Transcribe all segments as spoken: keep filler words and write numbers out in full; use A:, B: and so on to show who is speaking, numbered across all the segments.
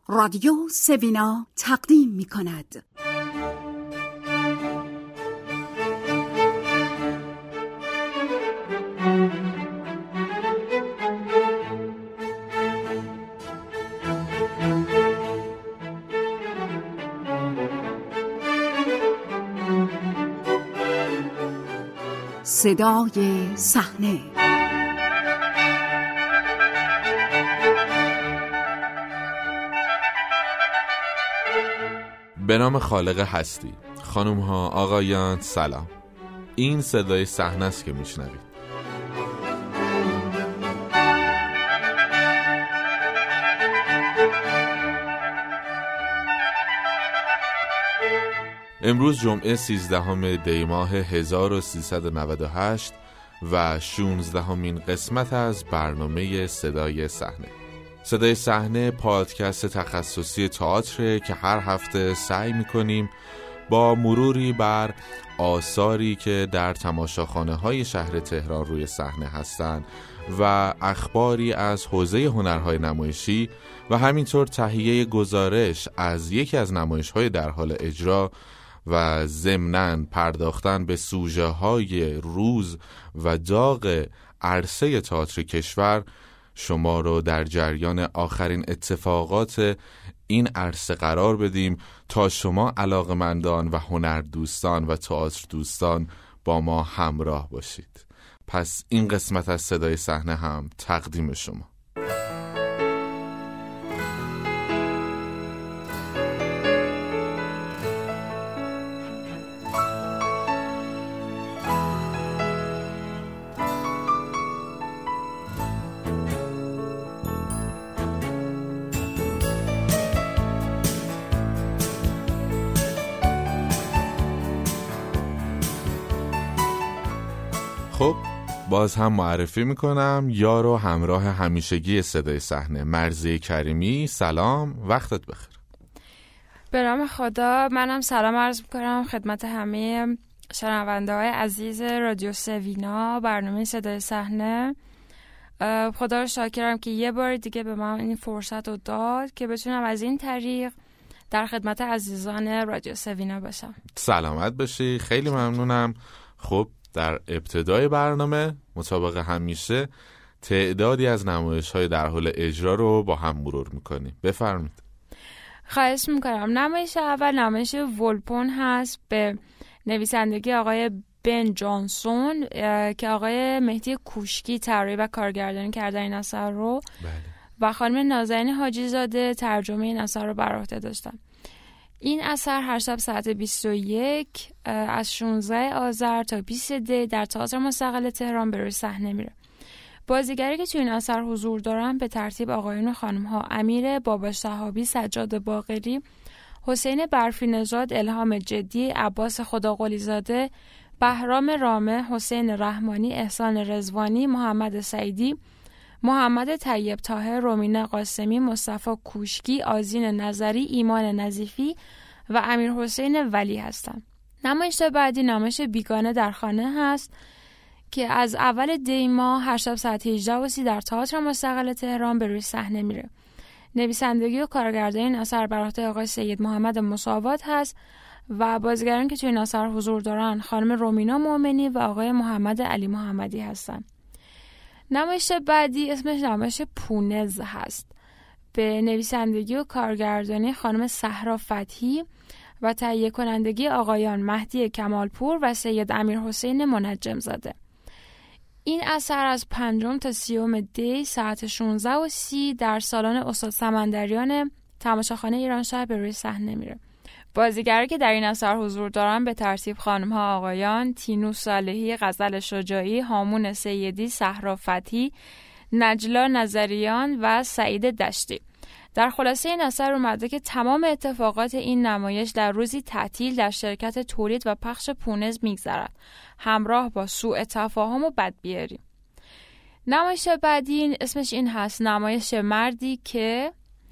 A: رادیو سوینا تقدیم می کند. صدای صحنه.
B: به نام خالق هستی. خانم ها، آقایان، سلام. این صدای صحنه است که میشنوید. امروز جمعه سیزدهم دی ماه هزار و سیصد و نود و هشت و شانزدهمین قسمت از برنامه صدای صحنه. صدای صحنه پادکست تخصصی تئاتر که هر هفته سعی می‌کنیم با مروری بر آثاری که در تماشاخانه‌های شهر تهران روی صحنه هستند و اخباری از حوزه هنرهای نمایشی و همینطور تهیه گزارش از یکی از نمایش‌های در حال اجرا و ضمناً پرداختن به سوژه‌های روز و داغ عرصه تئاتر کشور شما رو در جریان آخرین اتفاقات این عرصه قرار بدیم تا شما علاقه‌مندان و هنر دوستان و تئاتر دوستان با ما همراه باشید. پس این قسمت از صدای صحنه هم تقدیم شما. خب باز هم معرفی میکنم یار و همراه همیشگی صدای صحنه، مرضیه کریمی. سلام، وقتت بخیر.
C: به نام خدا، منم سلام عرض میکنم خدمت همه شنونده های عزیز رادیو سوینا برنامه صدای صحنه. خدا رو شاکرم که یه بار دیگه به من این فرصت رو داد که بتونم از این طریق در خدمت عزیزان رادیو سوینا باشم.
B: سلامت باشی، خیلی ممنونم. خب در ابتدای برنامه مطابق همیشه تعدادی از نمایش‌های در حال اجرا رو با هم مرور می‌کنیم. بفرمایید.
C: خواهش می‌کنم. نمایش اول نمایش ولپون هست به نویسندگی آقای بن جانسون که آقای مهدی کوشکی طراحی و کارگردانی کردن این اثر رو.
B: بله.
C: و خانم نازنین حاجی زاده ترجمه این اثر رو بر عهده داشتن. این اثر هر شب ساعت بیست و یک از شانزده آذر تا بیست دی در تئاتر مستقل تهران به روی صحنه میره. بازیگری که تو این اثر حضور دارن به ترتیب آقایون و خانم‌ها: امیر بابا شهابی، سجاد باقری، حسین برفی نژاد، الهام جدی، عباس خداقلی زاده، بهرام رامه، حسین رحمانی، احسان رضوانی، محمد سعیدی، محمد طیب طاهر، رومینا قاسمی، مصطفی کوشکی، آذین نظری، ایمان نظیفی و امیر حسین ولی هستند. نمایش بعدی نمایش بیگانه در خانه هست که از اول دی ماه هر شب ساعت هجده و سی در تئاتر مستقل تهران به روی صحنه میره. نویسندگی و کارگردانی این اثر بر عهده آقای سید محمد مساوات هست و بازیگران که توی این اثر حضور دارن خانم رومینا مومنی و آقای محمد علی محمدی هستند. نمایش بعدی اسمش نمایش پونز هست به نویسندگی و کارگردانی خانم صحرا فتحی و تهیه کنندگی آقایان مهدی کمالپور و سید امیر حسین منجم زاده. این اثر از پنجم تا سیوم دی ساعت شانزده و سی در سالن استاد سمندریان تماشاخانه ایرانشهر به روی صحنه میره. بازیگرایی که در این اثر حضور دارن به ترتیب خانم‌ها آقایان: تینو صالحی، غزل شجاعی، هامون سیدی، صحرا فتحی، نجلا نظریان و سعید دشتی. در خلاصه این اثر اومده که تمام اتفاقات این نمایش در روزی تعطیل در شرکت تولید و پخش پونز میگذرد، همراه با سوء تفاهم و بدبیاری. نمایش بعدی اسمش این هست نمایش مردی که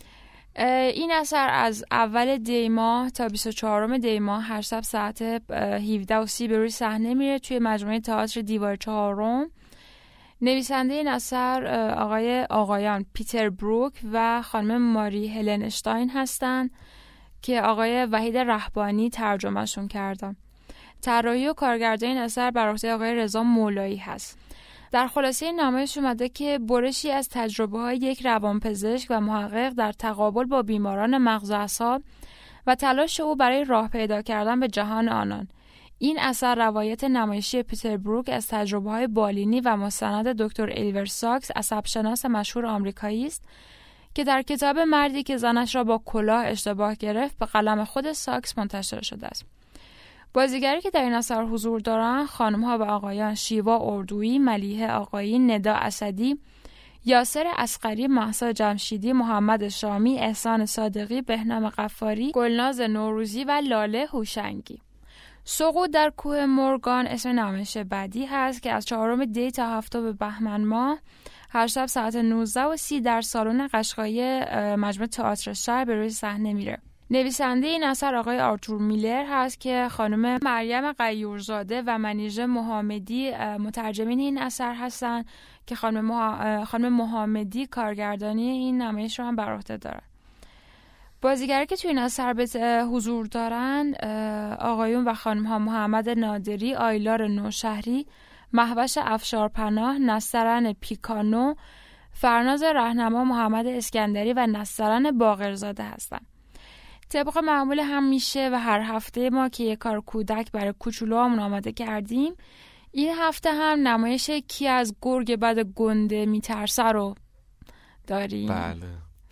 C: این اثر از اول دی ماه تا بیست و چهارم دی ماه هر شب ساعت هفده و سی به روی صحنه میره توی مجموعه تئاتر دیوار چهارم. نویسنده این اثر آقای آقایان پیتر بروک و خانم ماری هلن اشتاین هستند که آقای وحید رهبانی ترجمهشون کردن. طراحی و کارگردانی این اثر بر عهده آقای رضا مولایی هست. در خلاصه این نمایش اومده که برشی از تجربه‌های یک روانپزشک و محقق در تقابل با بیماران مغز و اعصاب و تلاش او برای راه پیدا کردن به جهان آنان. این اثر روایت نمایشی پیتر بروک از تجربه‌های بالینی و مستند دکتر الیور ساکس، عصب‌شناس مشهور آمریکایی است که در کتاب مردی که زنش را با کلاه اشتباه گرفت به قلم خود ساکس منتشر شده است. بازیگری که در این اثر حضور دارند خانم‌ها و آقایان شیوا اردویی، ملیحه آقایی، ندا اسدی، یاسر اصغری، مهسا جمشیدی، محمد شامی، احسان صادقی، بهنام غفاری، گلناز نوروزی و لاله هوشنگی. سقوط در کوه مورگان اسم نمایش بعدی هست که از چهارم دی تا هفتم بهمن ماه هر شب ساعت نوزده و سی در سالن قشقایی مجمع تئاتر شهر به روی صحنه میره. نویسنده این اثر آقای آرتور میلر هست که خانم مریم غیورزاده و منیژه محمدی مترجمین این اثر هستن که خانم مح... خانم محمدی کارگردانی این نمایش رو هم بر عهده دارن. بازیگری که توی این اثر به حضور دارن آقایون و خانم ها محمد نادری، آیلار نوشهری، مهوش افشارپناه، نسترن پیکانو، فرناز رهنما، محمد اسکندری و نسترن باقرزاده هستند. طبق معمول همیشه و هر هفته ما که یک کار کودک برای کوچولوامون آماده کردیم، این هفته هم نمایش کی از گرگ بد گنده میترسه رو داریم.
B: بله.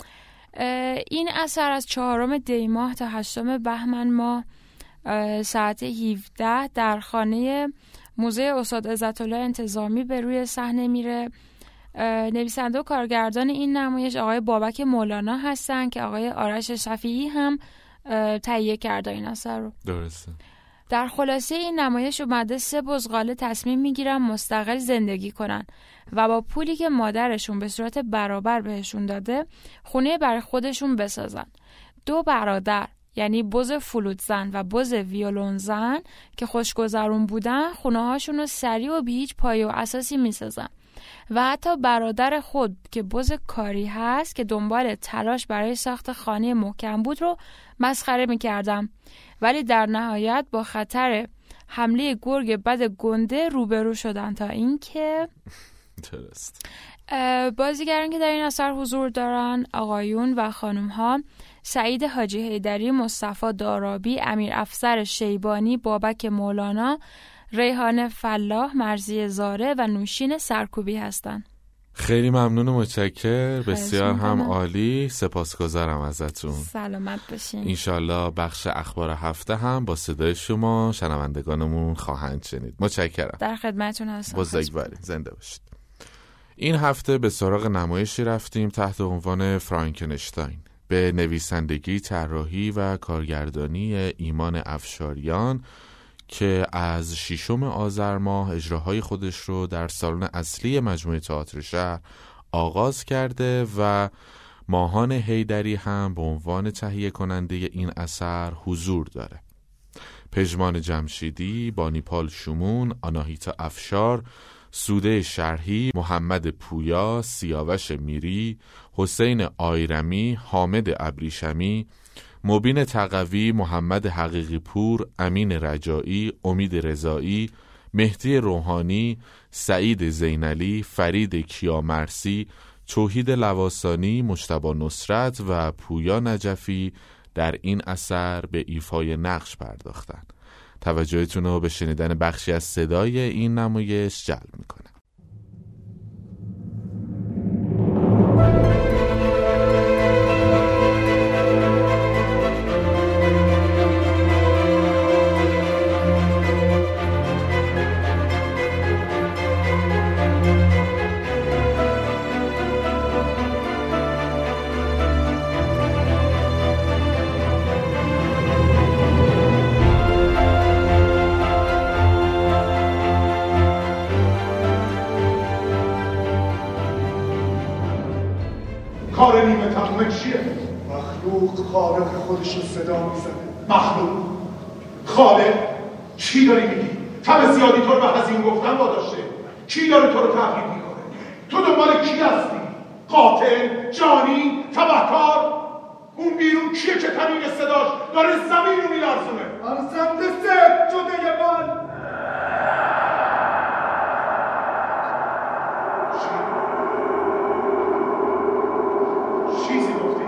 C: این اثر از چهارم دی ماه تا هشتم بهمن ماه ساعت هفده در خانه موزه استاد عزت‌الله انتظامی به روی صحنه میره. نویسنده و کارگردان این نمایش آقای بابک مولانا هستن که آقای آرش شفیعی هم تهیه کرده این اثر رو.
B: درسته.
C: در خلاصه این نمایش اومده سه بزغاله تصمیم میگیرن مستقل زندگی کنن و با پولی که مادرشون به صورت برابر بهشون داده خونه برای خودشون بسازن. دو برادر یعنی بز فلوت زن و بز ویولون زن که خوشگذرون بودن خونه هاشون رو سریع و بی هیچ پایه و اساسی میسازن و حتی برادر خود که بز کاری هست که دنبال تلاش برای ساخت خانه محکم بود رو مسخره میکردم، ولی در نهایت با خطر حمله گرگ بد گنده روبرو شدن تا اینکه
B: درست.
C: بازیگران که در این اثر حضور دارن آقایون و خانم ها سعید حاجی حیدری، مصطفی دارابی، امیر افسر شیبانی، بابک مولانا، ریحان فلاح، مرضی زاره و نوشین سرکوبی هستند.
B: خیلی ممنون و متشکر، بسیار هم عالی، سپاسگزارم ازتون.
C: سلامت باشین.
B: انشالله بخش اخبار هفته هم با صدای شما شنوندگانمون خواهند شنید. متشکرم.
C: در خدمتتون هستم.
B: بزرگوارید، زنده باشید. این هفته به سراغ نمایشی رفتیم تحت عنوان فرانکنشتاین به نویسندگی، طراحی و کارگردانی ایمان افشاریان که از ششم آذر ماه اجراهای خودش رو در سالن اصلی مجموعه تئاتر شهر آغاز کرده و ماهان حیدری هم به عنوان تهیه کننده این اثر حضور داره. پژمان جمشیدی، بانیپال شومون، آناهیتا افشار، سوده شرحی، محمد پویا، سیاوش میری، حسین آیرمی، حامد ابریشمی، مبین تقوی، محمد حقیقی پور، امین رجایی، امید رضایی، مهدی روحانی، سعید زینالی، فرید کیامرسی، توحید لواسانی، مجتبی نصرت و پویا نجفی در این اثر به ایفای نقش پرداختند. توجهتون رو به شنیدن بخشی از صدای این نمایش جلب میکنه.
D: کار نیمه تمومه چیه؟ مخلوق خالق خودش رو صدا میزنه. مخلوق؟ خالق؟ چی داری میگی؟ تب زیادی تو رو به هزین گفتن واداشته. چی داره تو رو تقلید میکنه؟ تو دنبال کی هستی؟ قاتل؟ جانی؟ تبهکار؟ اون بیرون کیه که تنین صداش داره زمین رو میلرزونه؟
E: من سمت سه جده من
D: چیزی گفتی؟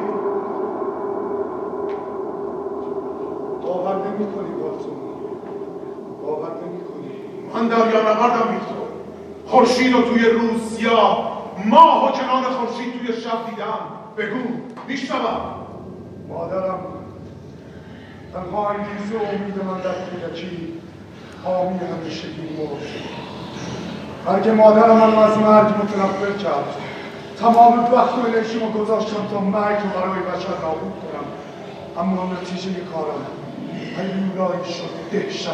D: باور نمی کنی والتون، باور نمی کنی. من دریا نوردم ویکتور، خورشید رو توی روز سیاه، ماه و کنار خورشید توی شب دیدم. بگو میشنوم.
E: مادرم تنها انگیزه و امید من در کودکی حامی همیشگی مرد شد. مرگ مادرم من از مرگ متنفر کرد. تمام وقت و انرژیمو گذاشتم تا مرگ رو برای بشر نابود کنم، اما نتیجه کارم هیولایی شد دهشت.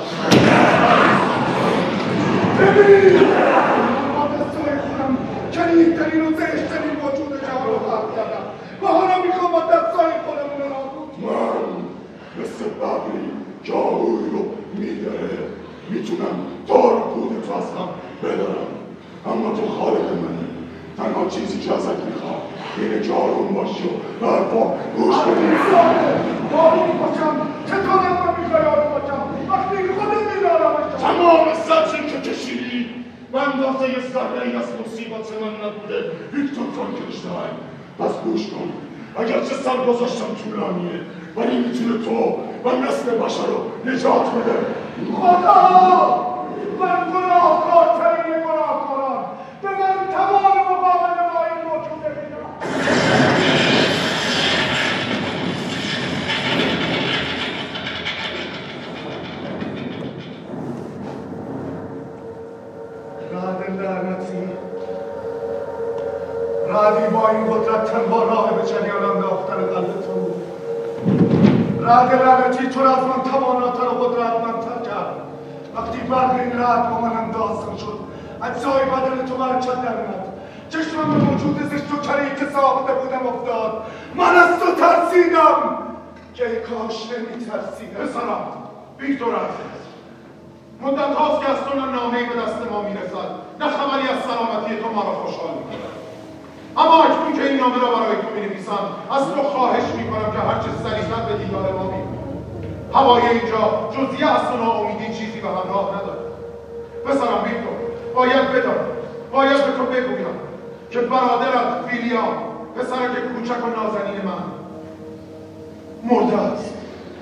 E: ببین ما دستای خودم کنیدترین و زشترین وجود جهان رو خلق کردم و حالا میخوام با دستای خودمون رو نابود کنم.
F: من مثل ببری که آهوی رو میداره میتونم دار پودت رو از هم بدارم، اما تو خالق منی. تنها چیزی که ازت میخوام اینه که آروم باشی و حرفا گوش بدی.
E: آروم باشم؟ چطور از من میخوای آروم باشم وقتی خودم میدارمشم؟
F: تمام زجری که کشیدی و اندازه یه ذره ای از مصیبت من نبوده ویکتور فرانکشتاین. پس گوش کن، اگرچه سر گذاشتم طولانیه ولی میتونه تو و نسل بشر رو نجات بده.
E: خدا! من گناهکارترین گناهکاران، به من توان مقابله با این موجود بدم. رعد لعنتی، رعدی با این قدرت تنها راه به جریان انداختن قلب تو بود. رعد لعنتی تو را از من تواناتر و قدرتمندتر کرد. وقتی برق این رعد با من انداز شد اجزای بدن تو حرکت درآمد. چشمم به موجود زشت و کری که ساخته بودم افتاد. من از تو ترسیدم که ای کاش نمی‌ترسیدم.
D: پسرم ویکتور عزیز، مدت هاست که از تو نه نامه‌ای به دست ما میرسد نه خبری از سلامتی تو ما را خوشحال می‌کند. اما اکنون که این نامه را برای تو می‌نویسم از تو خواهش می‌کنم که هرچه سریع‌تر به دیدار ما بیا. هوای اینجا جز یأس و ناامیدی چیزی به همراه ندارد. پسرم ویکتور، باید بدانم، باید به تو بگویم که برادرت ویلیام، پسرک کوچک و نازنین من، مرده است.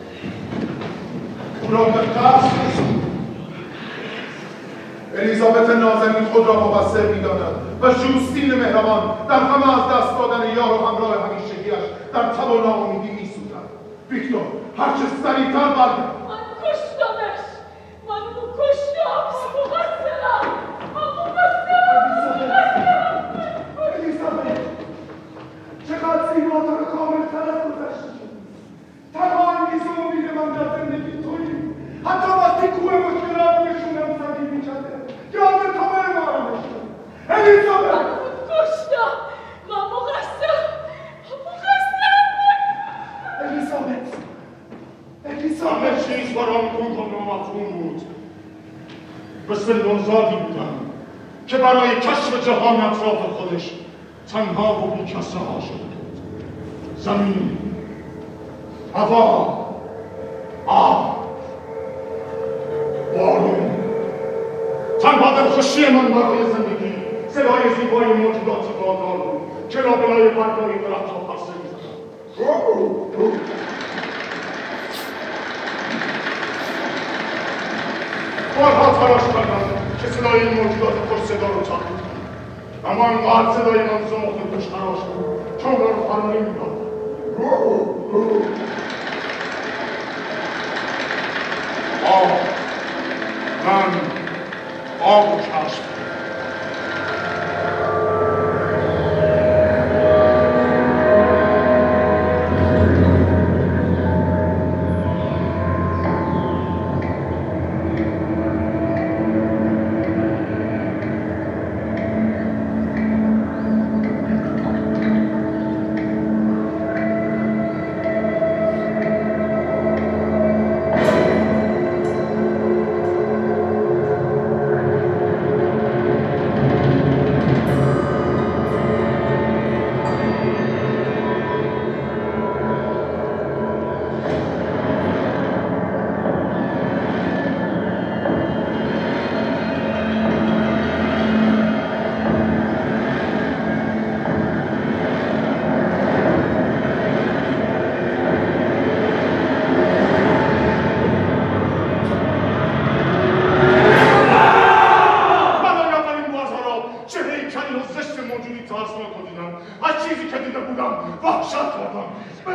D: او را به قصد رساند. الیزابت نازنین خود را مقصر می‌داند و ژوستین مهربان در غم از دست دادن یار و همراه همیشگی‌اش در تب و ناامیدی می‌سوزد. ویکتور، هرچه سریع‌تر برگرد.
G: من کشتمش، من او کشتم، مقصرم، من مقصرم.
E: الیزابت، چقدر زیباتر و کامل‌تر از گذشته شدی. تنها انگیز و امید من در زندگی تویی. حتی وقتی کوه مشکلات نشونم زدی می‌کرده یاد تو بمانمش. الیزابت،
G: من او کشتم، من مقصرم، مقصرم.
E: الیزابت،
F: همه چیز برام کنکن و مفهوم بود. مثل نوزادی بودم که برای کشف جهان اطراف خودش تنها و بی کسه ها شده بود. زمین، هوا، آب، بارون. تنها دلخوشی من برای زندگی صدای زیبای موجودات وادار بود که لابلای برگای درخت‌ها پرسه می‌زدند. بارها تلاش کردم که صدای این موجودات خوش صدا رو تقلید کنم، اما انقدر صدای من ذوق گوش خراش بود که اون رو فرا نمی‌داد. آب، من آب و کشف.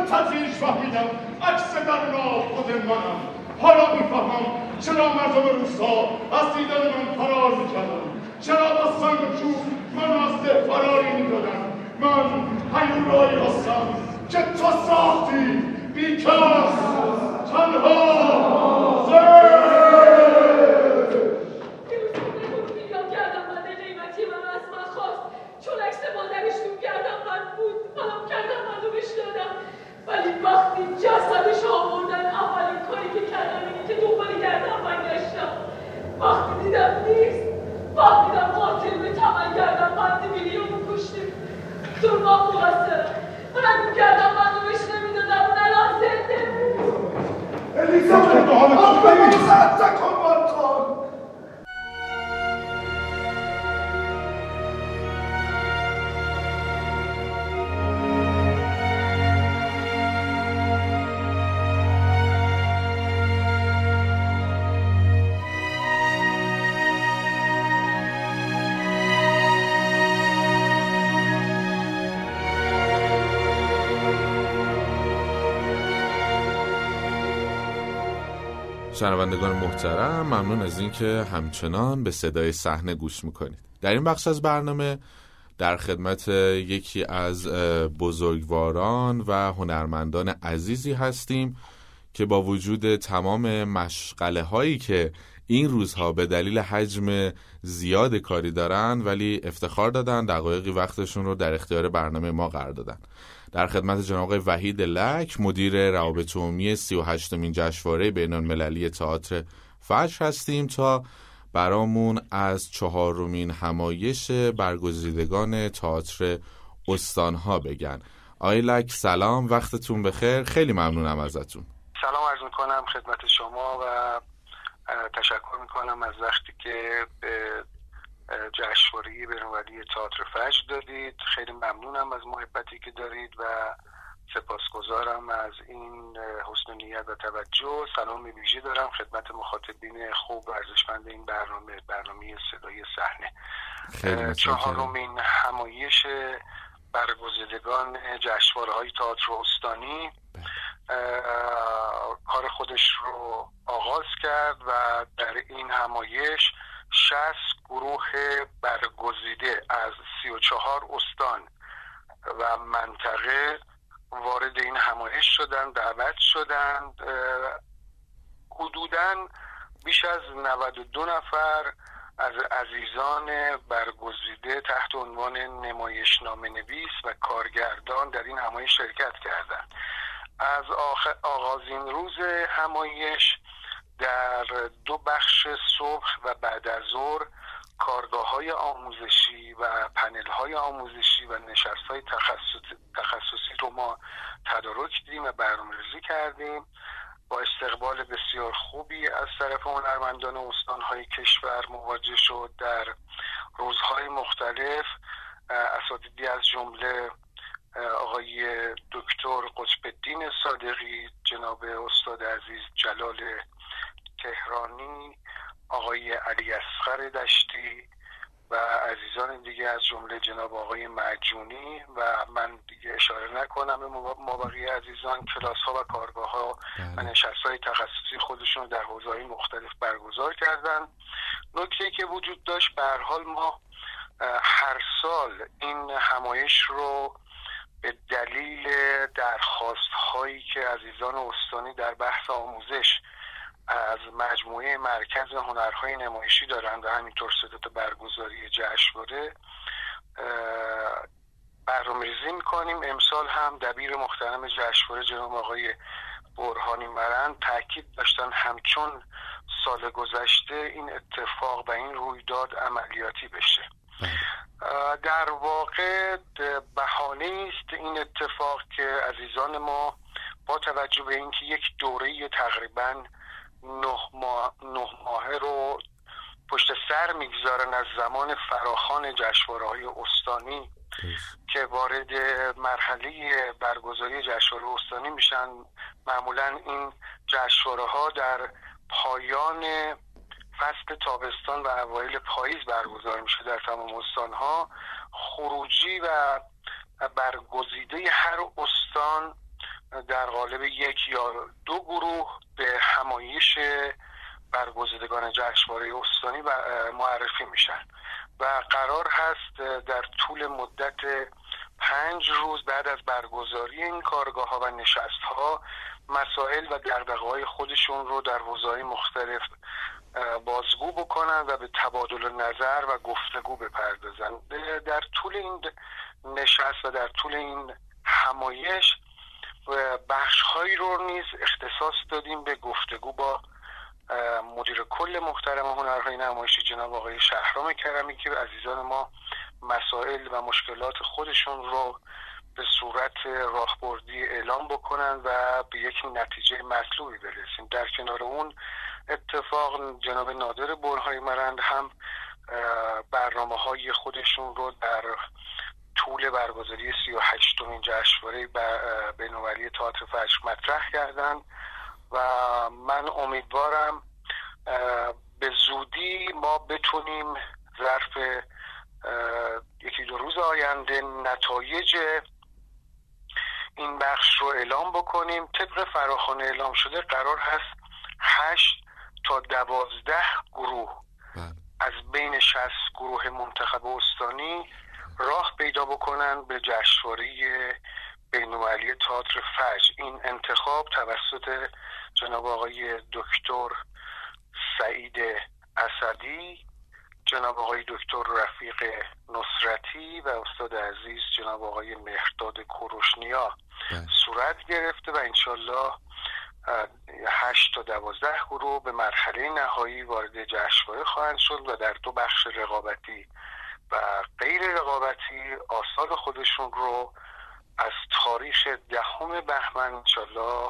F: تدریج فهمیدم عکس در ناب خود منم. حالا میفهمم چرا مردم روستا از دیدن من فرار میکردن، چرا با سنگ و چوب من از ده فراری میدادن. من هیولایی هستم که تو ساختی، بیکس، تنها، زر.
G: ولی وقتی جسدش آوردن اولین کاری که کردم اینه که دنبال گردنبند گشتم. وقتی دیدم نیست فهمیدم قاتل به تمن گردنبند میلی رو کشته. سرما مقصرم. من اگه گردنبند رو بهش نمیدادم اون الان زنده بود.
E: الیزابت آفرین زد کن بانتان.
B: شنوندگان محترم، ممنون از اینکه همچنان به صدای صحنه گوش میکنید. در این بخش از برنامه در خدمت یکی از بزرگواران و هنرمندان عزیزی هستیم که با وجود تمام مشغله هایی که این روزها به دلیل حجم زیاد کاری دارن، ولی افتخار دادن دقایقی وقتشون رو در اختیار برنامه ما قرار دادن. در خدمت جناب آقای وحید لک، مدیر روابط عمومی سی و هشتمین جشنواره بین‌المللی تئاتر فجر هستیم تا برامون از چهارمین همایش برگزیدگان تئاتر استانها بگن. آقای لک سلام، وقتتون بخیر، خیلی ممنونم ازتون.
H: سلام عرض میکنم خدمت شما و تشکر میکنم از وقتی که به جشنواره بین‌المللی تئاتر فجر دادید. خیلی ممنونم از محبتی که دارید و سپاسگزارم از این حسن نیت و توجه. سلام ویژه دارم خدمت مخاطبین خوب و ارزشمند این برنامه برنامه صدای صحنه. چهارمین همایش برگزیدگان جشنواره‌های تئاتر استانی کار خودش رو آغاز کرد و در این همایش شصت گروه برگزیده از سی و چهار استان و منطقه وارد این همایش شدند، دعوت شدند. حدوداً بیش از نود و دو نفر از عزیزان برگزیده تحت عنوان نمایشنامه نویس و کارگردان در این همایش شرکت کردند. از آغازین روز همایش در دو بخش صبح و بعد از ظهر کارگاه‌های آموزشی و پنل‌های آموزشی و نشست‌های تخصصی, تخصصی رو ما تدارک دیدیم و برنامه‌ریزی کردیم. با استقبال بسیار خوبی از طرف هنرمندان استان‌های کشور مواجه شد. در روزهای مختلف اساتیدی از جمله آقای دکتر قطب‌الدین صادقی، جناب استاد عزیز جلال تهرانی، آقای علی اصغر دشتی و عزیزان دیگه از جمله جناب آقای معجونی و من دیگه اشاره نکنم به مابقی عزیزان کلاس ها و کارگاه ها و نشست های تخصصی خودشون رو در حوزه‌های مختلف برگزار کردن. نکته‌ای که وجود داشت، به هر حال ما هر سال این همایش رو به دلیل درخواست هایی که عزیزان استانی در بحث آموزش از مجموعه مرکز هنرهای نمایشی دارند و همینطور صدات برگزاری جشنواره برنامه‌ریزی می‌کنیم. امسال هم دبیر محترم جشنواره جناب آقای برهانی مرند تاکید داشتن همچون سال گذشته این اتفاق و این رویداد عملیاتی بشه. در واقع بهانه است این اتفاق که عزیزان ما با توجه به اینکه یک دوره تقریباً نه ماه نه ماهه رو پشت سر میگذارن از زمان فراخوان جشنواره‌های استانی که وارد مرحله برگزاری جشنواره استانی میشن. معمولاً این جشنواره‌ها در پایان فصل تابستان و اوایل پاییز برگزار میشه در تمام استان‌ها. خروجی و برگزیده هر استان در قالب یک یا دو گروه به همایش برگزیدگان جشنواره استانی معرفی میشن و قرار هست در طول مدت پنج روز بعد از برگزاری این کارگاه ها و نشست ها مسائل و دغدغه‌های خودشون رو در حوزه‌های مختلف بازگو بکنن و به تبادل نظر و گفتگو بپردازن. در طول این نشست و در طول این همایش بخش‌هایی رو نیز اختصاص دادیم به گفتگو با مدیر کل محترم هنرهای نمایشی جناب آقای شهرام کرمی که عزیزان ما مسائل و مشکلات خودشون رو به صورت راهبردی اعلام بکنن و به یک نتیجه مطلوبی برسیم. در کنار اون اتفاق جناب نادر برهای مرند هم برنامه‌های خودشون رو در طول برگزاری سی و هشتمین جشنواره بین‌المللی تئاتر فجر مطرح کردن و من امیدوارم به زودی ما بتونیم ظرف یکی دو روز آینده نتایج این بخش رو اعلام بکنیم. طبق فراخوان اعلام شده قرار هست هشت تا دوازده گروه از بین شصت گروه منتخب استانی راه پیدا بکنن به جشنواره بین‌المللی تئاتر فجر. این انتخاب توسط جناب آقای دکتر سعید اسدی، جناب آقای دکتر رفیق نصرتی و استاد عزیز جناب آقای مهرداد کوروشنیا صورت گرفته و انشالله هشت تا دوازده گروه به مرحله نهایی وارد جشنواره خواهند شد و در دو بخش رقابتی و غیر رقابتی آثار خودشون رو از تاریخ دهم بهمن انشالله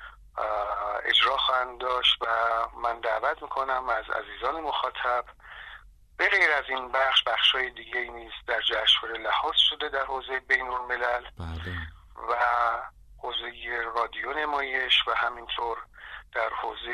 H: اجرا خواهند داشت و من دعوت میکنم از عزیزان مخاطب به غیر از این بخش بخشای دیگه نیز در جشنواره لحاظ شده در حوزه بین‌الملل و حوزه رادیو نمایش و همینطور در حوزه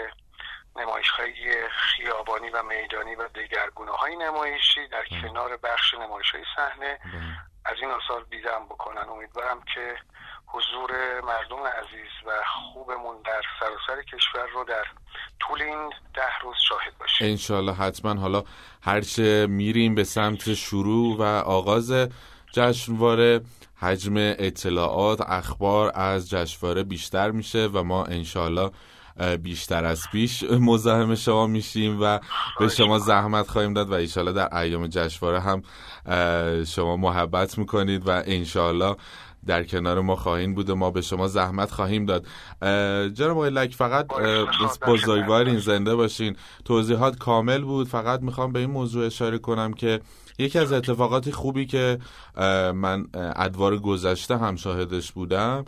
H: نمایش‌های خیابانی و میدانی و دگرگونه‌های نمایشی در بله. کنار بخش نمایش‌های صحنه از این آثار دیدم بکنن. امیدوارم که حضور مردم عزیز و خوبمون در سراسر کشور رو در طول این ده روز شاهد باشیم.
B: انشالله حتما. حالا هرچه میریم به سمت شروع و آغاز جشنواره حجم اطلاعات اخبار از جشنواره بیشتر میشه و ما انشالله بیشتر از پیش مزاحم شما میشیم و به شما زحمت خواهیم داد و انشالله در ایام جشنواره هم شما محبت میکنید و انشالله در کنار ما خواهید بود و ما به شما زحمت خواهیم داد. جناب آقای لک فقط بزرگوارین، زنده باشین. توضیحات کامل بود. فقط میخوام به این موضوع اشاره کنم که یکی از اتفاقات خوبی که من ادوار گذشته هم شاهدش بودم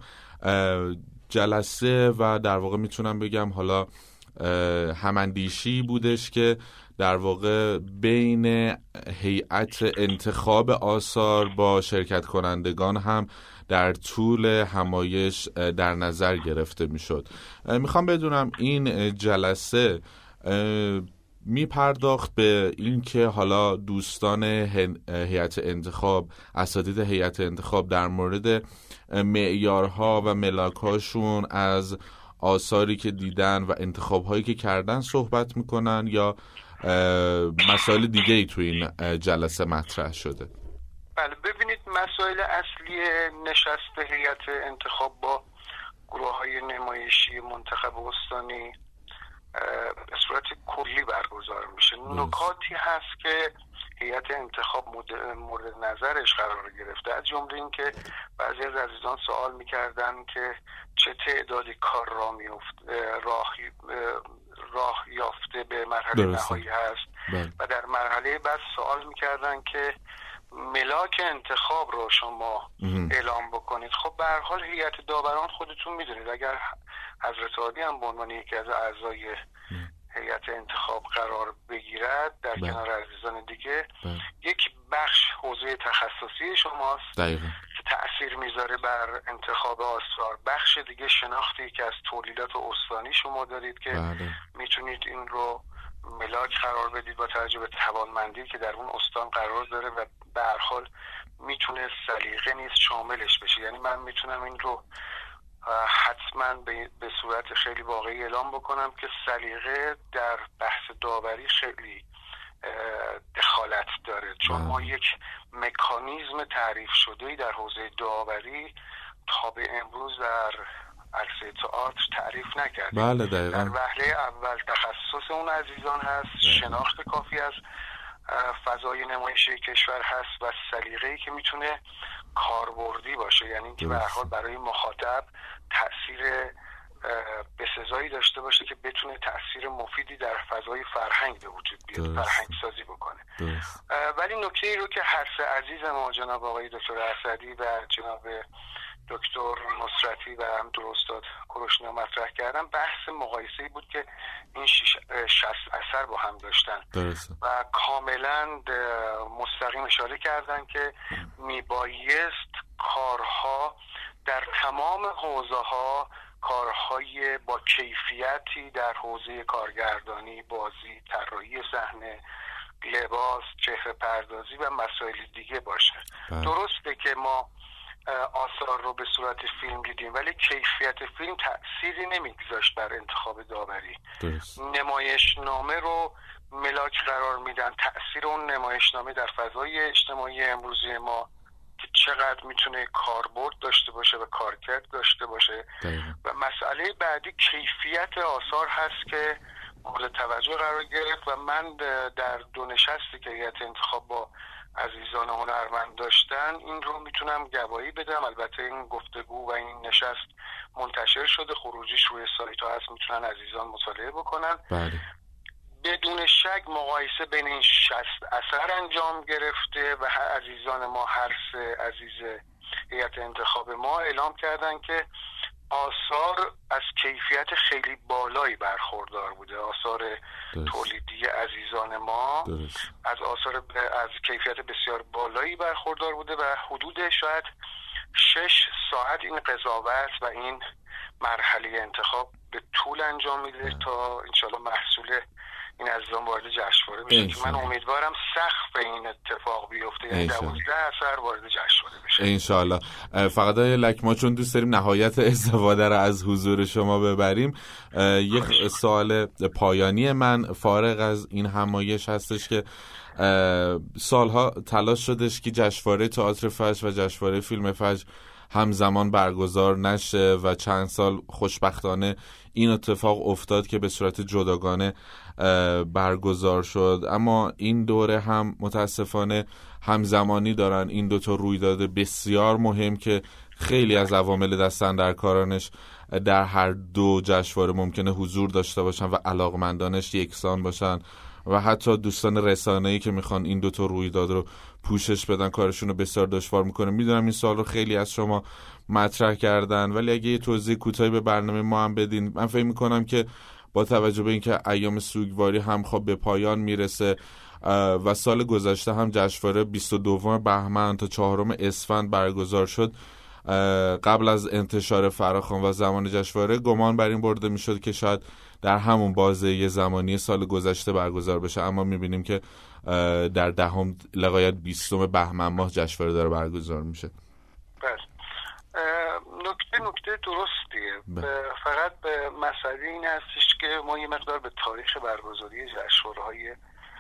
B: جلسه و در واقع میتونم بگم حالا هماندیشی بودش که در واقع بین هیئت انتخاب آثار با شرکت کنندگان هم در طول همایش در نظر گرفته میشد. میخوام بدونم این جلسه می پرداخت به این که حالا دوستان هیئت انتخاب، اساتید هیئت انتخاب در مورد معیارها و ملاک‌هاشون از آثاری که دیدن و انتخاب‌هایی که کردن صحبت میکنن یا مسائل دیگه ای تو این جلسه مطرح شده؟
H: بله، ببینید مسائل اصلی نشست هیئت انتخاب با گروه‌های نمایشی منتخب استانی به صورت کلی برگزار میشه. نکاتی هست که هیئت انتخاب مورد نظرش قرار گرفته، از جمله این که بعضی از عزیزان سوال میکردن که چه تعدادی کار راه میفته راه راه یافته به مرحله نهایی هست بله. و در مرحله بعد سوال میکردن که ملاک انتخاب رو شما اعلام بکنید. خب به هر حال هیئت داوران خودتون میدونید اگر حضرت عالی هم به عنوان یکی از اعضای هیئت انتخاب قرار بگیرد در بله. کنار عزیزان دیگه بله. یک بخش حوزه تخصصی شماست دقیقا. که تأثیر میذاره بر انتخاب آثار. بخش دیگه شناختی که از تولیدات استانی شما دارید که بله. میتونید این رو ملاک قرار بدید با توجه به توانمندی که در اون استان قرار داره و به هر حال میتونه سلیقه نیست شاملش بشه. یعنی من میتونم این رو من به, به صورت خیلی واقعی اعلام بکنم که سلیقه در بحث داوری خیلی دخالت داره، چون ما یک مکانیزم تعریف شده‌ای در حوزه داوری تا به امروز در عرصه تئاتر تعریف نکردیم.
B: بله دقیقاً.
H: در وهله اول تخصص اون عزیزان هست، بله. شناخت کافی از فضای نمایشی کشور هست و سلیقه‌ای که میتونه کاربردی باشه، یعنی اینکه به هر حال برای مخاطب تأثیر بسزایی داشته باشه که بتونه تأثیر مفیدی در فضای فرهنگ به وجود بیاد، فرهنگ سازی بکنه. ولی نکته ای رو که هر سه عزیز ما جناب آقای دکتر اسدی و جناب دکتر نصرتی و هم استاد کوروشنیا مطرح کردن، بحث مقایسه‌ای بود که این شصت اثر با هم داشتن درسته. و کاملا مستقیم اشاره کردن که میبایست کارها در تمام حوزه‌ها، کارهای با کیفیتی در حوزه کارگردانی، بازی، طراحی صحنه، لباس، چهره پردازی و مسائل دیگه باشه. بله. درسته که ما آثار رو به صورت فیلم دیدیم ولی کیفیت فیلم تأثیری نمیگذاشت بر انتخاب داوری. نمایشنامه رو ملاک قرار میدن، تأثیر اون نمایشنامه در فضای اجتماعی امروزی ما که چقدر میتونه کاربرد داشته باشه و کارکرد داشته باشه. دقیقا. و مسئله بعدی کیفیت آثار هست که مورد توجه قرار گرفت و من در دو نشستی که هیئت انتخاب با عزیزان هنرمند داشتن این رو میتونم گواهی بدم. البته این گفتگو و این نشست منتشر شده، خروجیش روی سایت ها هست، میتونن عزیزان مطالعه بکنن. بله. بدون شک مقایسه بین این شصت اثر انجام گرفته و عزیزان ما، هر سه عزیز هیئت انتخاب ما اعلام کردن که آثار از کیفیت خیلی بالایی برخوردار بوده. آثار درست. تولیدی عزیزان ما درست. از آثار از کیفیت بسیار بالایی برخوردار بوده و حدود شاید شش ساعت این قضاوت و این مرحله انتخاب به طول انجام میده تا انشالله محصول این عزیزان وارد جشنواره بشه که من امیدوارم سقف این اتفاق بیفته، یعنی دوازده اثر وارد جشنواره بشه
B: انشالله. فقط لک ما چون دوست داریم نهایت استفاده رو از حضور شما ببریم، یک سوال پایانی من فارغ از این همایش هستش که سالها تلاش شدش که جشنواره تئاتر فجر و جشنواره فیلم فجر همزمان برگزار نشه و چند سال خوشبختانه این اتفاق افتاد که به صورت جداگانه برگزار شد، اما این دوره هم متاسفانه همزمانی دارن این دوتا رویداد بسیار مهم که خیلی از عوامل دست‌اندرکارانش در هر دو جشنواره ممکنه حضور داشته باشن و علاقمندانش یکسان باشن و حتی دوستان رسانه‌ای که میخوان این دوتا رویداد رو پوشش بدن کارشون رو بسیار دشوار میکنه. میدونم این سوال رو خیلی از شما مطرح کردن ولی اگه یه توضیح کوتاهی به برنامه ما هم بدین. من فکر میکنم که با توجه به اینکه ایام سوگواری هم خب به پایان میرسه و سال گذشته هم جشنواره بیست و دوم بهمن تا چهارم اسفند برگزار شد، قبل از انتشار فراخوان و زمان جشنواره گمان بر این برده میشد که شاید در همون بازه زمانی سال گذشته برگزار بشه، اما میبینیم که در دهم لغایت بیستم بهمن ماه جشنواره داره برگزار میشه.
H: بله. نکته نکته درستیه. فقط به مسئله این هستش که ما یه مقدار به تاریخ برگزاری جشنواره‌های